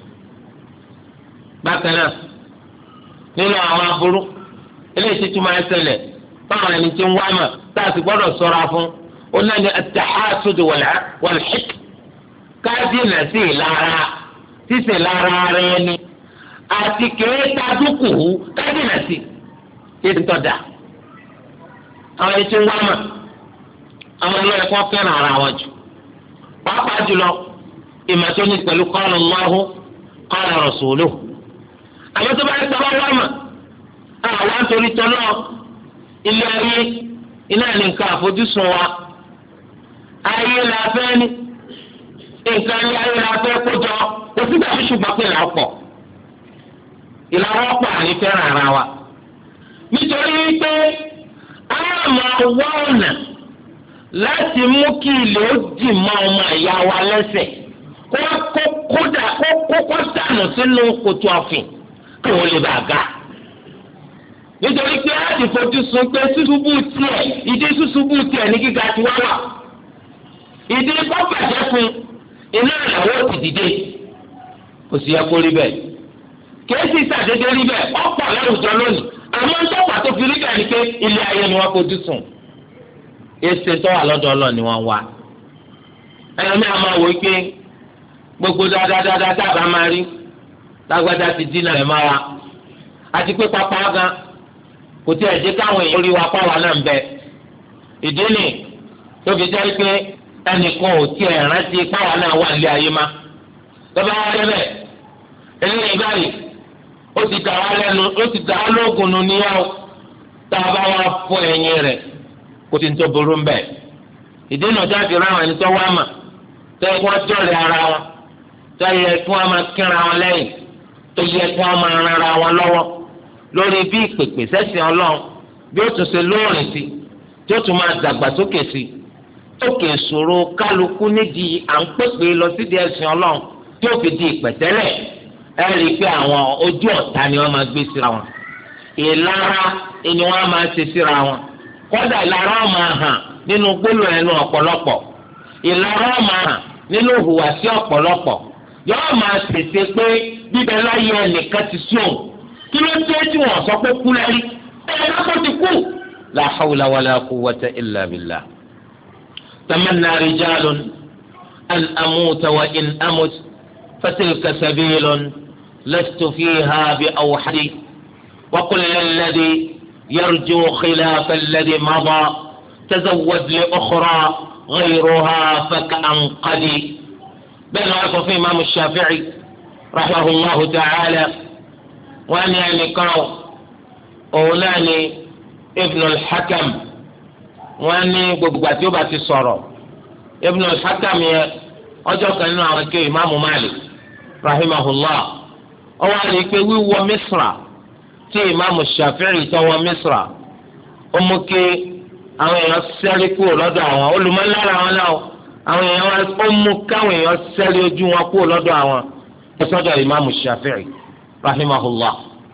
S1: bákan náà nínú àwọn aburú eléyìí tí túmọ̀ ẹ ṣẹlẹ̀ báwọn ẹni tí ń wá mà tá a sì gbọ́dọ̀ ṣọ́ra fún ó náà ní at-tahasud wal-hiqd káàdínà sí ìlara sísè lára rẹ ni àti kèéta dúkù káàdínà sí ètò ìtọ́jà àwọn ẹni tí ń wá mà àwọn ẹlọ́yẹ kọ́ fẹ́ràn ara wọn jù pàápàá jùlọ ìmọ̀tóní pẹ̀lú qala Allahu qala rasuluhu àwọn tó bá ń sọ wá mà àwọn àtòrí tọ́lọ́ ilé ayé iná ní nǹkan àfojúsùn wa ayé la fẹ́ ní nǹkan ní ayé la fẹ́ kójọ kò sí tàbí ṣùgbọ́n pé là ń pọ̀ ìlànà ọ̀pọ̀ àní fẹ́ràn ara wa nítorí wípé a máa wá ọ̀nà láti mú kí ilé ó dì mọ́ ọmọ ìyá wa lẹ́sẹ̀ kó kó kódà kó kó kó dànù sínú kòtò ọ̀fìn kí wọ́n lè bá a ga nítorí pé a ti fojú sun pé ṣùṣubú tiẹ̀ ìdí ṣùṣubú tiẹ̀ ní gíga tí wọ́n wà ìdí kọ́ bàjẹ́ fún iná ìyàwó ti dìde kò sí ẹkọ rí bẹ́ẹ̀ kéésì sàdédé rí bẹ́ẹ̀ ọ̀pọ̀ lárújọ lónìí àmọ́ ńtọ́pàá tó fi rí bẹ́ẹ̀ ni pé ilé ayé ni wọ́n fojú sùn èsì tó wà lọ́dọ̀ ọlọ́ ni wọ́n wá ẹ̀rọ mi àmọ́ wò pé gbogbo dáadáa dábàá máa rí lágbádá ti dínà rẹ̀ máa wá àti pé pápá gan kò tí ẹ̀ jẹ́ káwọn èèyàn rí wa pàwọn náà ń bẹ ìdí nì tó fi jẹ́ pé ẹnìkan ò tí ẹ̀ rántí pàwọn náà wà nílé ayé má lọ́ba wá débẹ̀ eléyìí báyìí ó ti dà wá lẹ́nu ó ti dà wá lóògùn nù níyàwó tá a bá wá fọ ẹ̀yìn rẹ̀ kó ti ń tó burú mbẹ́ ìdí náà jáde ráwọn ẹni tó wá mà tó yẹ kí wọ́n jọ̀lẹ̀ ara wọn tó yẹ kí wọ́n máa kíra wọn lẹ́yìn tó yẹ kí wọ́n máa ran ara wọn lọ́wọ́ lórí bí ìpèpè sẹ́sìn ọlọ́run bí ó tún ṣe lóòrìn sí tí ó tún máa dàgbàsókè sí tókè ìṣòro kálukú nídìí à ń pèpè lọ sídìí ẹ̀sìn ọlọ́run tí ó fi di ìpẹ̀tẹ́lẹ̀ ẹ rí i pé àwọn ojú ọ̀tá ni wọ́n máa gbé síra wọn ìlara ni wọ́n máa ṣe síra wọn kódà ìlara máa hàn nínú gbólóhùn ẹnu ọ̀pọ̀lọpọ̀ ìlara máa hàn nínú ìhùwàsí ọ̀pọ̀lọpọ̀ yóò máa tètè pé bíbẹ láyé ẹnìkan ti sùn kí ló dé tí wọ́n sọ pé kú lẹ́rí ẹ̀ lọ́kọ̀ ti kú. la hawla wala quwwata illa billah. tamanna rijalun an amuta wa in amut fatilka sabilun lastu fiha bi awhadi wa qul lilladhi yarju khilafa alladhi mada tazawwad li ukhra ghayruha faka'anqadi. bẹ́ẹ̀ ni wọ́n sọ fún imaamu shafi'i rahimahullahu ta'ala wọ́n ní ẹnìkan òun náà ní ibn al-hakam wọ́n ní gbogbo àti ó bá ti sọ̀rọ̀ ibn al-hakam yẹn ọjọ́ kan nínú àwọn akéwì imaamu malik rahimahullah ọwọ́ àti pé wíwọ misra tí imaamu shafi'i tó wọ misra ó mú kí àwọn èèyàn sẹ́rí kúrò lọ́dọ̀ àwọn olùmọ̀lára wọn náà àwọn èèyàn ó mú káwọn èèyàn sẹ́rí ojú wọn kúrò lọ́dọ̀ àwọn ẹ̀sọ́dọ̀ imaamu shafi'i rahimahullah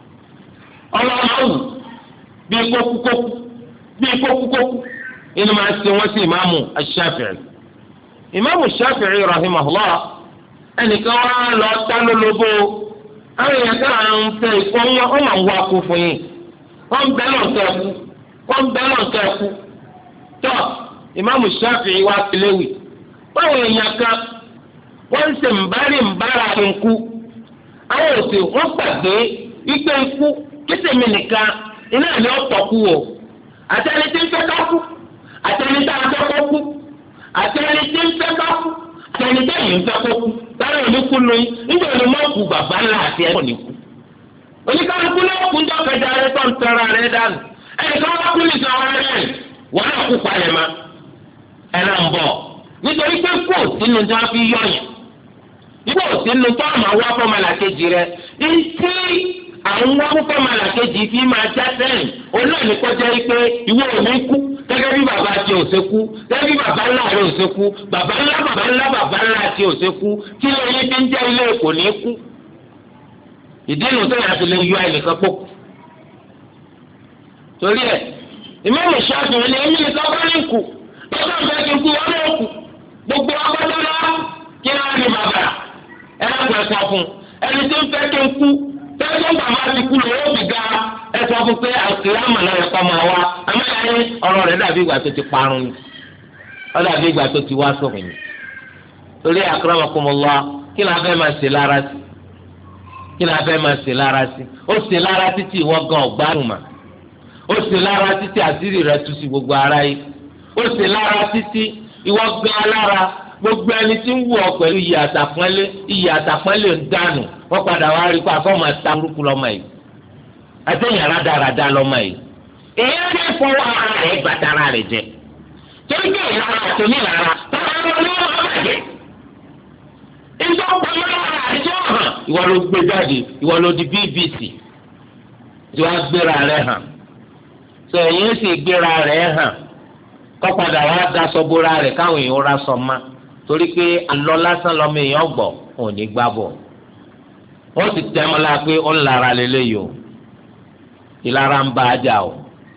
S1: ọlọ́run bí kókúkókú bí kókúkókú inú máa ṣe wọ́n sí imaamu shafi'i imaamu shafi'i rahimahullah ẹnìkan wá lọ tá lólobó àwọn èèyàn kan à ń fẹ́ ikú wọn máa ń wá kú fún yín wọ́n bẹ́ náà kẹ́ kú wọ́n bẹ́ náà kẹ́ kú tọ́ imaamu shafi'i wá tiléwì báwo èèyàn kan wọ́n ń ṣe mbárí mbára nkú àwọn òsè wọ́n gbàgbé igbe ikú kísèmí nìkan iná ni ó tọ́kú o àtẹni tí ń fẹ́ ká kú àtẹni tí a fẹ́ kó kú àtẹni tí ń fẹ́ ká kú àtẹni tí èyí ń fẹ́ kó kú táwọn oníkú lóyún nígbà tí wọ́n kú bàbá ńlá àti ẹ̀kọ́ ní kú oníkálukú náà kú ń dọ́kẹ́jà rẹ tó ń tẹ́ra rẹ dànù ẹnì kan wọ́n kú ní ìsọ̀rọ̀ rẹ wọ́n náà kú palẹ̀ ma ẹ̀ náà ń bọ̀ nítorí pé kú sínú tí wọ́n fi yọ̀yàn nígbà sínú tó àmà wá fọmọlàkejì rẹ ntí àwọn wá fọmọlàkejì fi máa já sẹ́yìn olóòní kọjá yìí pé ìwé òní kú gẹ́gẹ́ bí bàbá tí ò ṣe kú gẹ́gẹ́ bí bàbá ńlá rẹ ò ṣe kú bàbá ńlá bàbá ńlá bàbá ńlá tí ò ṣe kú kí lóyún fi ń jẹ́ ilé kò ní kú ìdí ìlú tó yàtọ̀ lè yọ ẹnìkan pọ̀ torí ẹ̀ ìmọ̀lẹ̀ ṣáàtúnyẹ̀ ni èmi nìkan bá ní kù lọ́sọ̀ ìfẹ́ kí n kú wọn náà kù gbogbo ọgbọ́dọ́ lọ́wọ́ kí wọ́n á ní bàbá ẹlẹ́kùn ẹ̀sọ́ fún ẹni tí ń fẹ́ kí n kú tẹ́lẹ̀ ń bàbá ti kú lọ́wọ́ fi ga ẹ̀sọ́ fún pé àkìlámà náà yẹ kọ́ máa wá àmọ́ ọ̀rọ̀ rẹ̀ dàbí ìgbà tó ti parun ni ó dàbí ìgbà tó ti wá sófin ni torí akramakumullah kí la fẹ́ máa ṣe lára sí kí la fẹ́ máa ṣe lára sí ó ṣe lára títí ìwọ gan ọ̀gbárùn mà ó ṣe lára títí àṣírí rẹ̀ tú sí gbogbo ara yìí ó ṣe lára títí ìwọ gan alára gbogbo ẹni tí ń wù ọ pẹ̀lú iyì àtàpọ́nlé iyì àtàpọ́nlé ń dànù wọ́n padà wá rí i pé àfọ́mọ́ ta burúkú lọ́mọ yìí àtẹ̀yìn rádaràda lọ́mọ yìí èyí á lè fọwọ́ ara rẹ̀ gbàtà ara rẹ̀ jẹ torí pé ìlara àti onílara tọ́lá ló ní ọmọ bàjẹ́ ìjọ pẹ̀lú ara àjọ hàn ìwọ ló gbé jáde ìwọ ló di B B C tí wàá gbéra rẹ̀ hàn sọ èyí sì gbéra rẹ̀ hàn kọ́ padà wá daṣọ bóra rẹ̀ káwọn èèyàn rà sọ ma torí pé alọ lásán lọmọ èèyàn gbọ́ ò ní gbá bọ̀ wọ́n ti tẹ́ mọ́ la pé ó ń lara lélẹ́yìí o ìlara ń bá a jà o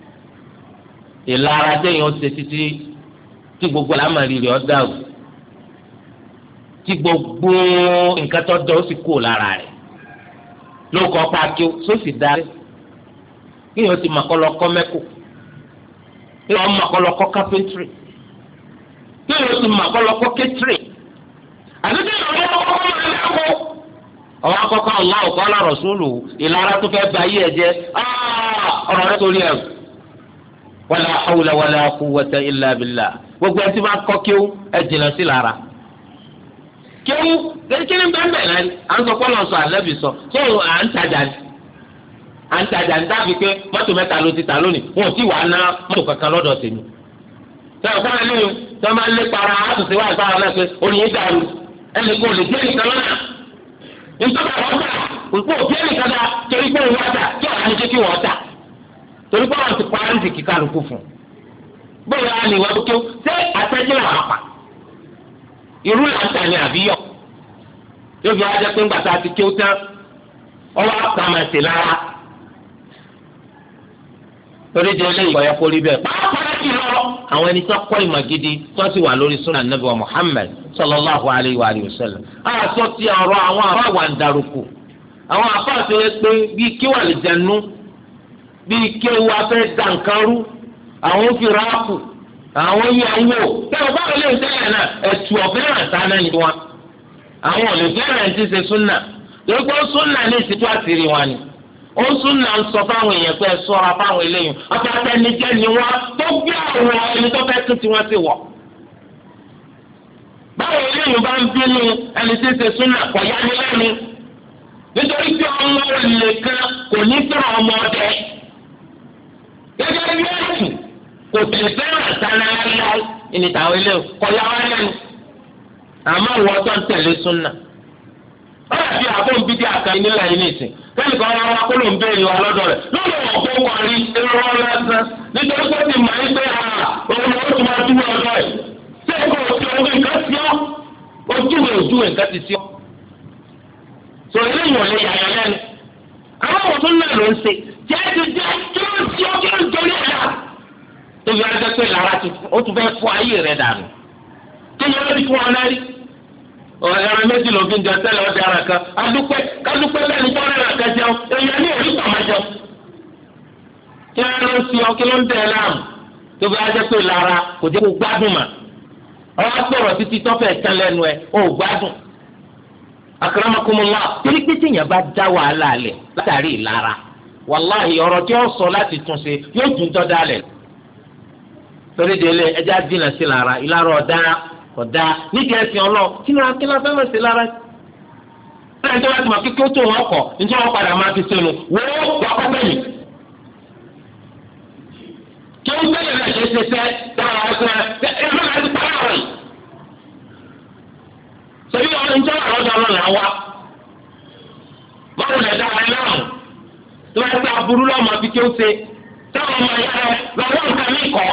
S1: ìlara téèyàn ṣe títí tí gbogbo àlámọ̀rí rẹ̀ ọ́ dàrú tí gbogbo nǹkan tó dọ̀ ó sì kú lára rẹ̀ ló kọ́ pàkí ó sì darí kéèyàn ti màkọ́lọ́kọ́ mẹ́kù kéèyàn màkọ́lọ́kọ́ kápẹ́ntìrì kéèyàn ti màkọ́lọ́kọ́ kẹ́tìrì àti kéèyàn màkọ́lọ́kọ́ mẹ́kù ọwọ́ akọ́kọ́ Allahu qala rasuluhu ìlara tó fẹ́ ba ayé ẹ̀ jẹ́ ọ̀rọ̀ rẹ̀ torí ẹ̀ wala hawla wala quwwata illa billah gbogbo ẹtí máa kọ́ kí ó ẹ jìnnà sí lára kéwú kí ni bẹ́ẹ̀ bẹ́ẹ̀ náà à ń sọ pé ọlọ́sọ àlẹ́bí sọ tó à ń tajà ní à ń tajà ní dábì pé mọ́tò mẹ́ta ló ti tà lónìí wọn ò tí wàá ná mọ́tò kankan lọ́dọ̀ tèmi. sọ̀rọ̀ fún ẹni yìí tí wọ́n máa ń lé para àtúnṣe wá ìfáwọn náà pé oníyé dàrú ẹnì kò lè dé nìkan lọ́nà. nítorí àwọn ọ̀gá òkú òbí ẹnìkan dá torí pé òun wá dà tí ọ̀hán jẹ́ kí wọ́n dà torí pé wọ́n ti pa áńtì kíkà lóko fún un. bóyá ni ìwà tó ṣé àtẹ́jọ́ àwọn àpà irú làǹtà ni àbíyọ̀ yóò fi wá jẹ́ pé ńgbà tá a ti kí ó tán ọwọ́ àpamọ̀sí lára torí di eléyìí kọ̀ yẹ kó rí bẹ́ẹ̀ pàápàá jù lọ àwọn ẹni tó kọ́ ìmọ̀ gidi tó sì wà lórí sunnah Nabi wa Muhammad sallallahu alayhi wa sallam àṣọ ti ọ̀rọ̀ àwọn àbá wà ń darúkú àwọn àbá tó yẹ pé bíi kí wà lè jẹnu bíi kí wà fẹ́ dànkarú àwọn fi ráàpù àwọn yìí àwọn wò kẹ́wọ́n báwo lè ń tẹ́lẹ̀ náà ẹ̀tù ọ̀fẹ́ràn sáná ni wọn àwọn ò lè fẹ́ràn ti ṣe súnà lórí pé súnà ní ìsìtú àtìrí wọn ni ó súnà ń sọ fáwọn èèyàn pé ẹ ṣọ́ra fáwọn eléyìí ọ̀tọ̀ọ̀tẹ̀nijẹ́ ni wọn tó gbé àwọn ẹni tó fẹ́ tún tiwọn sí wọ̀. báwo eléyìí bá ń bínú ẹni tí ń ṣe súnà kọ̀ yá ni lẹ́nu nítorí pé ọmọ olè kan kò ní fẹ́ràn ọmọ ọdẹ gẹ́gẹ́ bí ẹ̀sùn kò tẹ̀lé fẹ́ràn sáná láíláí ìní tàwọn eléyìí kọ̀ yá wá lẹ́nu àmọ́ ìwọ tó ń tẹ̀lé súnà ó yà fi àbọ̀ nbí di àkàrí nílẹ̀ yìí nìsín kẹ́lí kan wá kó ló ń béèrè wa lọ́dọ̀ rẹ̀ lọ́dọ̀ ọ̀pọ̀ wà rí irọ́ lásán nítorí pé ti máa ń gbé ara òun ló tún máa dúró ọ̀dọ̀ ẹ̀ ṣé kò tí ojú nǹkan sí ọ́ ojú rẹ̀ ojú rẹ̀ nǹkan ti sí ọ́ sọ eléyìí ò lè yàyà lẹ́nu àwọn ọmọ tó ń lẹ̀ ló ń ṣe jẹ́ ti jẹ́ kí ló ń sí ọ́ kí ló ń torí ẹ̀dá tóbi ajẹ́ pé lára ó tún fẹ́ fọ́ ayé rẹ̀ dànù kí ni wọ́n ti fún ọ náà rí ọ̀rẹ́ méjì ló fi ń jẹ tẹ́lẹ̀ ọ̀dẹ ara kan adúpẹ́ kádúpẹ́ bẹ́ẹ̀ ni tọ́lẹ̀ rà kan jẹun èèyàn ní òrí tàmá jẹun. kí ló ń fi ọ kí ló ń tẹ̀ láàmù tó bá jẹ́ pé lára kò jẹ́ kó gbádùn mà ọ̀rọ̀ sọ̀rọ̀ títí tọ́fẹ̀ tán lẹ́nu ẹ̀ ó gbádùn. akramakumullah torí pé tíyẹn bá dá wàhálà lẹ̀ látàrí ìlara wàláhì ọ̀rọ̀ tí ó sọ láti tún ṣe yóò tún tọ́ dálẹ̀. torí délé ẹja dínà sí lára ìlara ọ̀dá ọ̀dà nídìí ẹ̀sìn ọlọ́ọ̀ kí ló kí ló fẹ́ẹ́ sí lára. ẹ̀rọ ìjọba ti mọ̀ kí kí ó tó wọn kọ̀ níjọ́ wọn padà máa fi sínú wọ́n wà kọ́ bẹ́yìn. kí ó gbẹ́yìn náà ṣe ṣe ṣẹ́ dáhùn ọ̀sẹ̀ ẹ̀ ẹ̀rọ náà ti pàrọ̀ rẹ̀. sọ̀bí ọ̀rọ̀ ìjọba àwọn ọ̀dọ́ ọlọ́ọ̀ wa. báwo lè dá ẹ náà tó bá ti aburú lọ́mọ fi kí ó ṣe táwọn ọmọ ìyá rẹ lọ́wọ́ nǹkan mí kọ́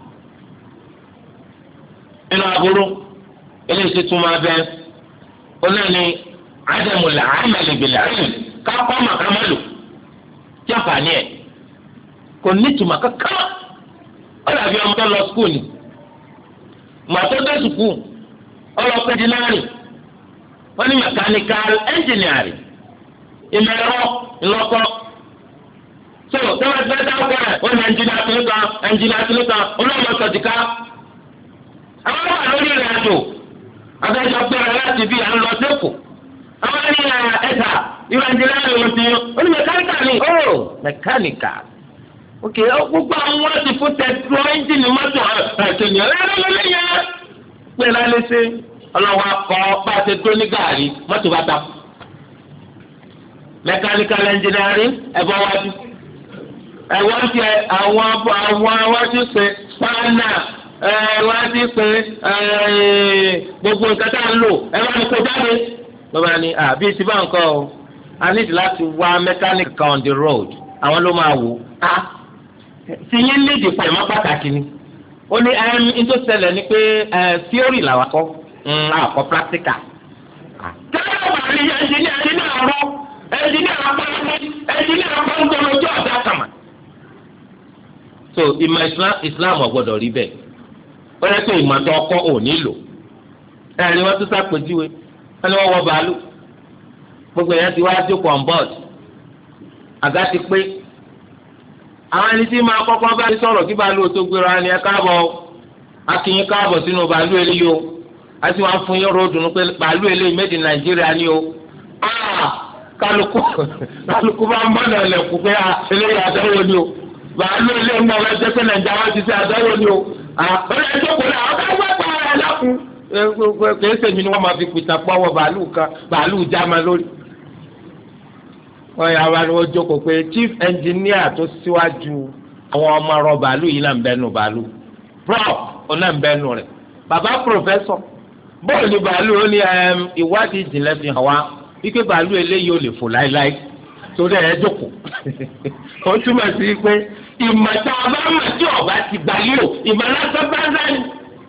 S1: nínú aburú eléyìí tún máa bẹ onáni ádámù làámàlì bìlà kápá màkàmálò tí àǹfààní ẹ kò ní tùmọ̀ kankan ó dàbí ọmọ tó lọ skul ni màtó dé sùkúù ọlọpẹ dínárì wọn ní mẹkáníkàl ẹnjìnìárì ìmọ̀ ẹ̀rọ ńlọkọ so tẹ́wọ́n ti fẹ́ dáwọ́ kẹ́rẹ́ wọn ní ẹnjìnìá tó kan ẹnjìnìá tó kan olóòmọ sọ̀tìká. àwọn wà lórí ìrìn àjò adájọ́ gbéra láti bí à ń lọ sẹ́kù àwọn ní ẹ̀sà ìrìnàjò ló ti yàn ó ní mẹkáníkà ni ó mẹkáníkà ok gbogbo àwọn wọn ti fún tẹ̀síọ́ ẹ́ńjìnì mọ́tò ẹ̀kẹ́ni ọ̀rẹ́rẹ́lẹ́lẹ́ yẹn pé lálẹ́sẹ̀ ọlọ́wọ́ akọ bá a ṣe tó ní gàárì mọ́tò bá takú mẹkáníkà lẹ́ńjìnìárì ẹ̀bọ̀ wájú ẹ̀wọ́n ti àwọn àwọn àwọn ti ṣe spánà. ẹ wá sí pé gbogbo nǹkan tá a ń lò ẹ bá ní kó jáde lọ́ba ni àbí ti bá nǹkan o a need láti wá mechanic kan on the road àwọn ló máa wò á ti yín léde pẹ̀lú má pàtàkì ni ó ní ẹni tó ṣẹlẹ̀ ni pé theory làwọn kọ́ àkọ́ practical. kẹ́lẹ́ bá rí ẹnjìníà ẹnjìníà rọ ẹnjìníà apáyé ẹnjìníà apáyé ojú ọ̀dà kàmá. so ìmọ̀ Islam Islam ò gbọ́dọ̀ rí bẹ́ẹ̀ wọ́n yẹ kó ìmọ̀tọ́ ọkọ́ ò nílò ẹ̀rín wọn tún sàpèjúwe wọ́n ní wọ́n wọ bàálù gbogbo èèyàn ti wá jókòó on board àga ti pé àwọn ẹni tí máa kọ́kọ́ bá ti sọ̀rọ̀ kí bàálù tó gbéra ni ẹ káàbọ̀ akínyín káàbọ̀ sínú bàálù eléyìí o a ti wá fún yín ròdùnú pé bàálù eléyìí made in Nàìjíríà ni o kálukú kálukú bá ń bọ̀nà ẹ̀lẹ́kù pé eléyìí àdáwò ni o bàálù eléyìí ń bọ̀ wọ́n jẹ́ pé Nàìjíríà ti ṣe àdáwò ni o àbẹ̀rẹ̀ ìjókòó náà ọ̀gá gbàgbà rẹ̀ lọ́kùn kìí sèmi ni wọ́n máa fi pìtà pọ́wọ́ bàálù kan bàálù jáma lórí. wọ́n yà wá ní wọ́n jókòó pé chief engineer tó síwájú àwọn ọmọ ọ̀rọ̀ bàálù yìí náà ń bẹ́nu bàálù prof ọ̀nà ń bẹ́nu rẹ̀ bàbá professor bọ́ọ̀lù bàálù ó ní ìwádìí ìjìnlẹ̀ fi hàn wá wípé bàálù eléyìí ò lè fò láéláé torí ẹ̀ jókòó. ó túmọ̀ sí pé ìmọ̀ta ọba mọ̀tí ọba ti gbàlẹ́ o ìmọ̀ lásán bá ń sáyé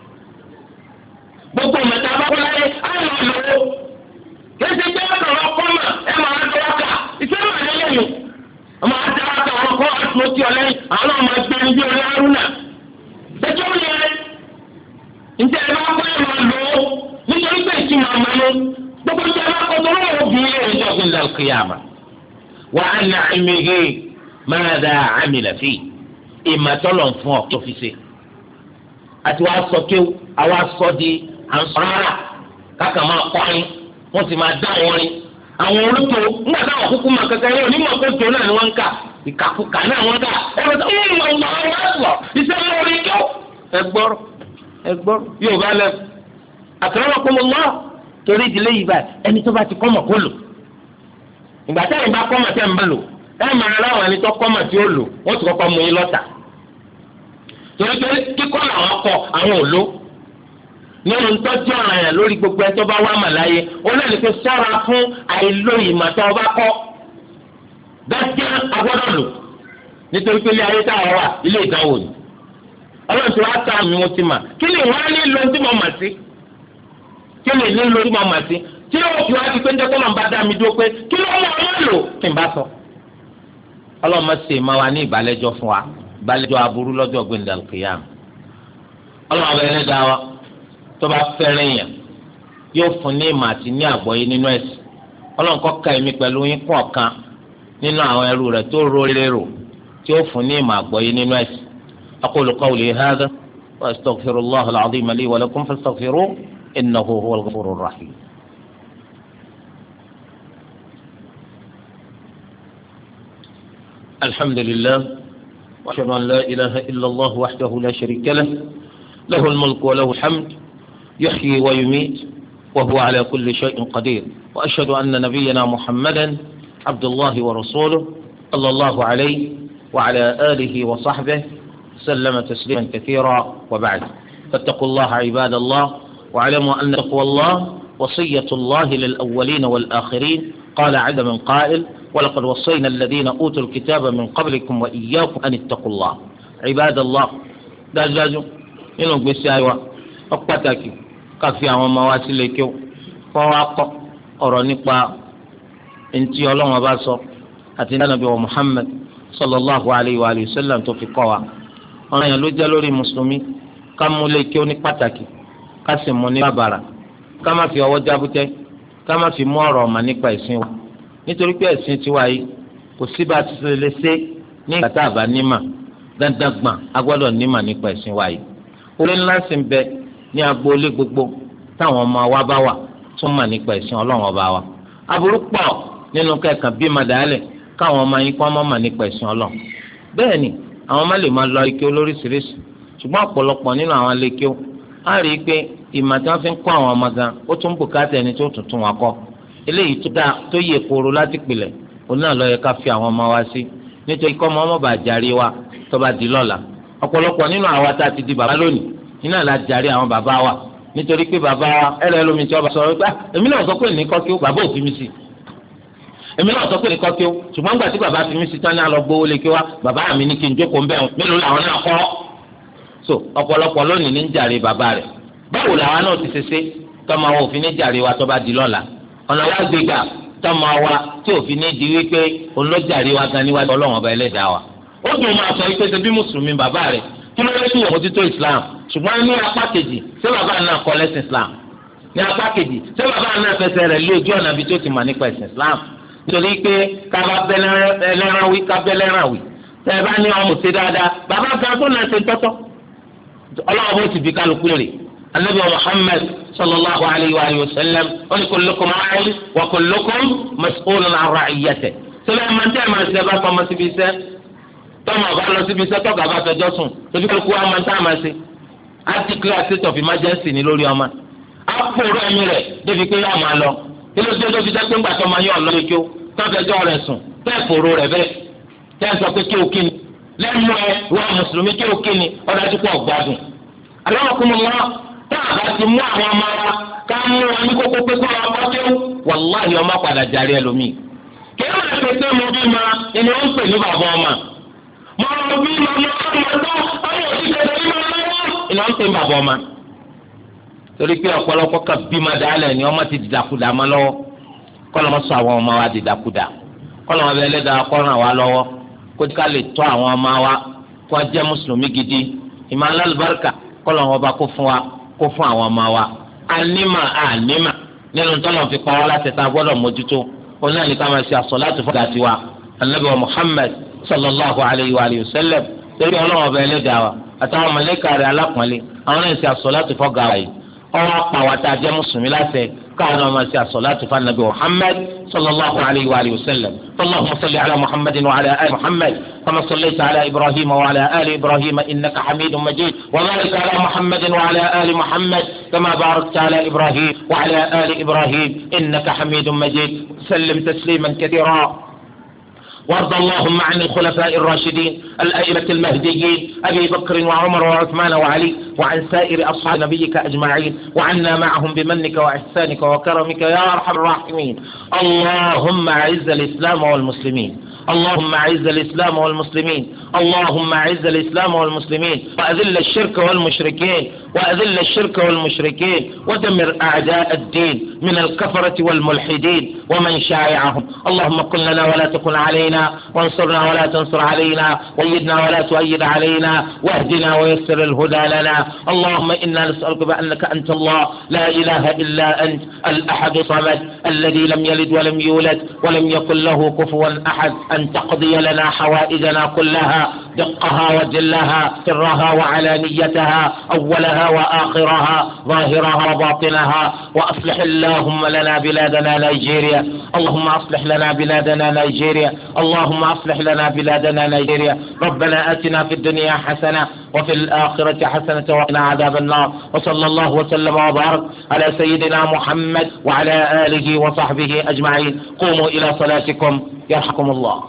S1: gbogbo ìmọ̀ta bá kọ́ láyé á lọ lò ó kéde jẹ́ ọ̀dọ̀ ọkọ mà ẹ máa ń tọ́ka ìṣẹ́ máa ń lẹ́yìn ọmọ àti àwọn ọkọ àti ọtí ọlẹ́yìn àwọn ọmọ ẹgbẹ́ ní bí orí arúnà ṣẹ́jọ́ yẹ ǹjẹ́ ẹ bá kọ́ ẹ máa lò ó nítorí pé ìtì máa máa lò gbogbo ìjẹ́ bá kọ́ tó lọ́wọ́ obìnrin rẹ̀ ìjọba ìlà kìyàmà wà á nà ẹ̀mẹ̀gẹ́ máa dá àmì lẹ́fì ìmọ̀tọ́lọ̀ fún ọ tó fi ṣe àti wàá sọ kéwù àwa sọ di àǹsọ̀rọ̀ káka máa kọrin wọ́n sì máa dá wọn rin àwọn olùtò ńgbà táwọn kúkú máa kankan yẹn onímọ̀ kótó náà ni wọ́n ń kà ìkàkùkà náà wọ́n kà ẹ̀rọ tó ń mọ̀ ọ́n máa ń lọ iṣẹ́ lórí kéwù ẹgbọ́rọ̀ ẹgbọ́rọ̀ yóò bá lẹ àkàrà kó mo lọ torí ìdílé yìí báyìí ẹni tó bá ti kọ́ mọ̀ kó lò ìgbà táyìn bá kọ́ mọ̀ tẹ́ ń bá lò ẹ̀ máa láwọn ẹni tó kọ́ mọ̀ tí ó lò wọ́n ti kọ́kọ́ mú yín lọ́tà torí pé kíkọ́ làwọn kọ àwọn òló nínú ntọ́jú ọ̀ràn yẹn lórí gbogbo ẹ̀ tó bá wà màláyé ó náà ní pé sọ́ra fún àìlóyìn màtọ́ ọba kọ́ dájẹ́ agbọ́dọ̀ lò nítorí pé ilé ayé táwọn wà ilé ìdánwò ni ọlọ́run tí wàá ta àmì wọn ti mà kí ni wọ́n á ní lo tí mo mà sí kí ni ní lo tí mo mà sí tí yóò fi wá di pé njẹ́ kó máa bá dá mi dúró pé kí ló mú ọmọ lò kí n bá sọ ọlọ́run má ṣe máa wà ní ìbálẹ́jọ́ fún wa ìbálẹ́jọ́ aburú lọ́jọ́ gbẹ̀ndàlùkìyàm ọlọ́run ọba ẹlẹ́dàá wa tó bá fẹ́ràn yẹn yóò fún ní ìmọ̀ àti ní àgbọ́yé nínú ẹ̀sìn ọlọ́run kó ka èmi pẹ̀lú yín kún ọ̀kan nínú àwọn ẹrú rẹ̀ tó ro lérò tí ó fún ní ìmọ̀ àgbọ́yé nínú ẹ̀sìn aqulu qawli hadha wa astaghfirullaha al-azima li wa lakum fastaghfiruhu innahu huwal ghafurur rahim. alhamdulillah wa ashhadu an la ilaha illa allah wahdahu la sharika lahu lahul mulku wa lahul hamd يحيي ويميت وهو على كل شيء قدير وأشهد أن نبينا محمدا عبد الله ورسوله صلى الله عليه وعلى آله وصحبه سلم تسليما كثيرا وبعد فاتقوا الله عباد الله واعلموا أن تقوى الله وصية الله للأولين والآخرين قال عز من قائل ولقد وصينا الذين أوتوا الكتاب من قبلكم وإياكم أن اتقوا الله عباد الله دجاجوا إنه بسيوا أقبتك káfí àwọn ọmọ wa sílé kí wọ́n wá kọ́ ọ̀rọ̀ nípa ntí ọlọ́run bá sọ àti nàbí wa Muhammad sallallahu alayhi wa sallam tó fi kọ́ wa. ọ̀rọ̀ yẹn ló jẹ́ lórí mùsùlùmí ká mú lé kí ó ní pàtàkì ká sì mú ní bàbàrà ká má fi ọwọ́ jábútẹ́ ká má fi mú ọ̀rọ̀ ọ̀mà nípa ẹ̀sìn wa nítorí pé ẹ̀sìn tiwa yìí kò sí bá ti ṣe lè ṣe ní ìgbà tá a bá nímà dandan gbọ̀n a gbọ́dọ̀ nímà nípa ẹ̀sìn wa yìí. orí ńlá sì ń bẹ ní agboolé gbogbo táwọn ọmọ wa bá wà tún mà nípa ẹ̀sìn ọlọ́run ọba wa aburú pọ̀ nínú kẹkàn bí madàálẹ̀ káwọn ọmọ yín kọ́ ọmọ mà nípa ẹ̀sìn ọlọ́run bẹ́ẹ̀ ni àwọn ọmọ lè máa lọ ike olóríṣiríṣi ṣùgbọ́n ọ̀pọ̀lọpọ̀ nínú àwọn ilé-ike á rí i pé ìmọ̀ tí wọ́n fi ń kọ́ àwọn ọmọ gan ó tún bùkátà ẹni tó tuntun wọn kọ́ eléyìí tó dáa tó yẹ kóró láti pilẹ̀ òun náà ló yẹ ká fi àwọn ọmọ wa sí nítorí kọ́ ọmọ ọmọ bá jàre wa tó bá di lọ́la ọ̀pọ̀lọpọ̀ nínú àwa tá a ti di bàbá lónìí iná la jàre àwọn bàbá wa nítorí pé bàbá wa ẹrẹ lómi tí wọn bá sọ̀rọ̀ gbà èmi náà sọ pé ní kọ́kí ó bàbá ò fi mí sí èmi náà sọ pé ní kọ́kí ó ṣùgbọ́n gbà tí bàbá fi mí sí tán ní alọ́ gbówó lé kí wá bàbá mi ní kí n jókòó ń bẹ̀ wọn mélòó làwọn náà kọ́ so ọ̀pọ̀lọpọ̀ lónìí ní jàre bàbá rẹ̀ báwo làwọn náà ti ṣe ṣe tọ́mọ wa òfin ní jàre wa tó bá di lọ́la ọ̀nà wa gbégbà tọ́mọ wa tí òfin ní di wípé olójàre wa gan níwájú ọlọ́run ọba ẹlẹ́dàá wa ó dùn máa sọ wípé ṣe bí mùsùlùmí bàbá rẹ̀ kí ló dé tí wọ́n mójútó Islam ṣùgbọ́n ní apá kejì ṣé bàbá náà kọ́ lẹ́sìn Islam ní apá kejì ṣé bàbá náà fẹsẹ̀ rẹ̀ lé ojú ọ̀nà bí tó ti mà nípa ẹ̀sìn Islam nítorí pé kábà bẹ́lẹ́rán wí ká bẹ́lẹ́rán wí tẹ́ ẹ bá ní ọmọ ṣe dáadáa bàbá gan tó náà ṣe tọ́tọ́ ọlọ́wọ́ bó ti bí kálukú rè anabi Muhammad sallallahu alayhi wa sallam wọn kullukum ra'in wa kullukum mas'ulun 'an ra'iyyatihi sọlá ẹ̀ máa ń tẹ́ ẹ̀ máa ń ṣe bá tọmọ síbi iṣẹ́ tọmọ ọba lọ síbi iṣẹ́ tọ́ka bá fẹjọ́ sùn tóbi kálukú wa máa ń tá a máa ṣe article state of emergency ni lórí ọmọ pòrò ẹ̀mí rẹ̀ débi pé yóò máa lọ kí ló dé tó fi dẹ́gbẹ́ ńgbà tó máa yọ̀ lọ́lé kí ó tọ́fẹ̀jọ́ rẹ̀ sùn tẹ́ pòrò rẹ̀ bẹ́ẹ̀ tẹ́ sọ pé kí o kí ni lẹ́nu ẹ̀ wọ́n mùsùlùmí kí o kí ni ọ̀dájú pọ̀ gbádùn. àlọ́ ọkùnrin wọn tá a bá ti mú àwọn ọmọ wa ká mú wọn ní kókó pé kó wọn bọ́ tó wàláhì ọmọ padà jàre ẹlòmíì. kí ló dé pé sẹ́mu bí ma ẹni wọ́n ń pè ní bàbá ọmọ mọ bí ma mọ ọmọ tó ọmọ òṣìṣẹ́ ní ma lọ́wọ́ ìnáwó ń pè ní bàbá ọmọ. torí pé ọ̀pọ̀lọpọ̀ kan bí ma dálẹ̀ ni ọmọ ti dìdàkudà ma lọ́wọ́ kọ́lọ́ mọ́ sọ àwọn ọmọ wa dìdàkudà kọ́lọ́ wọn bẹ ẹlẹ́dàá kọ́ràn wa lọ́wọ́ kó ká lè tọ́ àwọn ọmọ wa kó jẹ́ mùsùlùmí gidi ìmọ̀ alálùbáríkà kọ́lọ́ wọn bá kó fún wa kó fún àwọn ọmọ wa anímà ànímà nínú tọ́lọ̀ fi pa wá láti ta gbọ́dọ̀ mójútó òun náà ní ká máa ṣe àsọ̀láàtù fún gàtí wa anabi wa muhammad sallallahu alayhi wa sallam lórí ọlọ́wọ́n ọba ẹlẹ́dàá wa àtàwọn mọ̀lẹ́kà rẹ̀ alápọ̀nlé àwọn náà ń ṣe àsọ̀láàtù fún gàrà yìí ọwọ́ àpàwàtà jẹ́ mùsùlùmí láti káwọn ọmọ ṣe àsọ̀láàtù fún anabi muhammad sallallahu alayhi wa sallam allahumma salli ala muhammadin wa ala ali muhammad kama sallaita ala ibrahim wa ala ali ibrahim innaka hamidun majid wa barik ala muhammadin wa ala ali muhammad kama barakta ala ibrahim wa ala ali ibrahim innaka hamidun majid sallim tasliman kathira. وارض اللهم عن الخلفاء الراشدين الأئمة المهديين أبي بكر وعمر وعثمان وعلي وعن سائر أصحاب نبيك أجمعين وعنا معهم بمنك وإحسانك وكرمك يا أرحم الراحمين. اللهم أعز الإسلام والمسلمين اللهم أعز الإسلام والمسلمين اللهم أعز الإسلام والمسلمين وأذل الشرك والمشركين وأذل الشرك والمشركين ودمر أعداء الدين من الكفرة والملحدين ومن شايعهم. اللهم كن لنا ولا تكن علينا وانصرنا ولا تنصر علينا وأيدنا ولا تؤيد علينا واهدنا ويسر الهدى لنا. اللهم إنا نسألك بأنك أنت الله لا إله إلا أنت الأحد الصمد الذي لم يلد ولم يولد ولم يكن له كفوا أحد أن تقضي لنا حوائجنا كلها دقها وجلها سرها وعلانيتها أولها وآخرها ظاهرها وباطنها وأصلح اللهم لنا بلادنا نيجيريا اللهم أصلح لنا بلادنا نيجيريا اللهم أصلح لنا بلادنا نيجيريا. ربنا آتنا في الدنيا حسنة وفي الآخرة حسنة وقنا عذاب النار. وصلى الله وسلم وبارك على سيدنا محمد وعلى آله وصحبه أجمعين. قوموا إلى صلاتكم يرحمكم الله.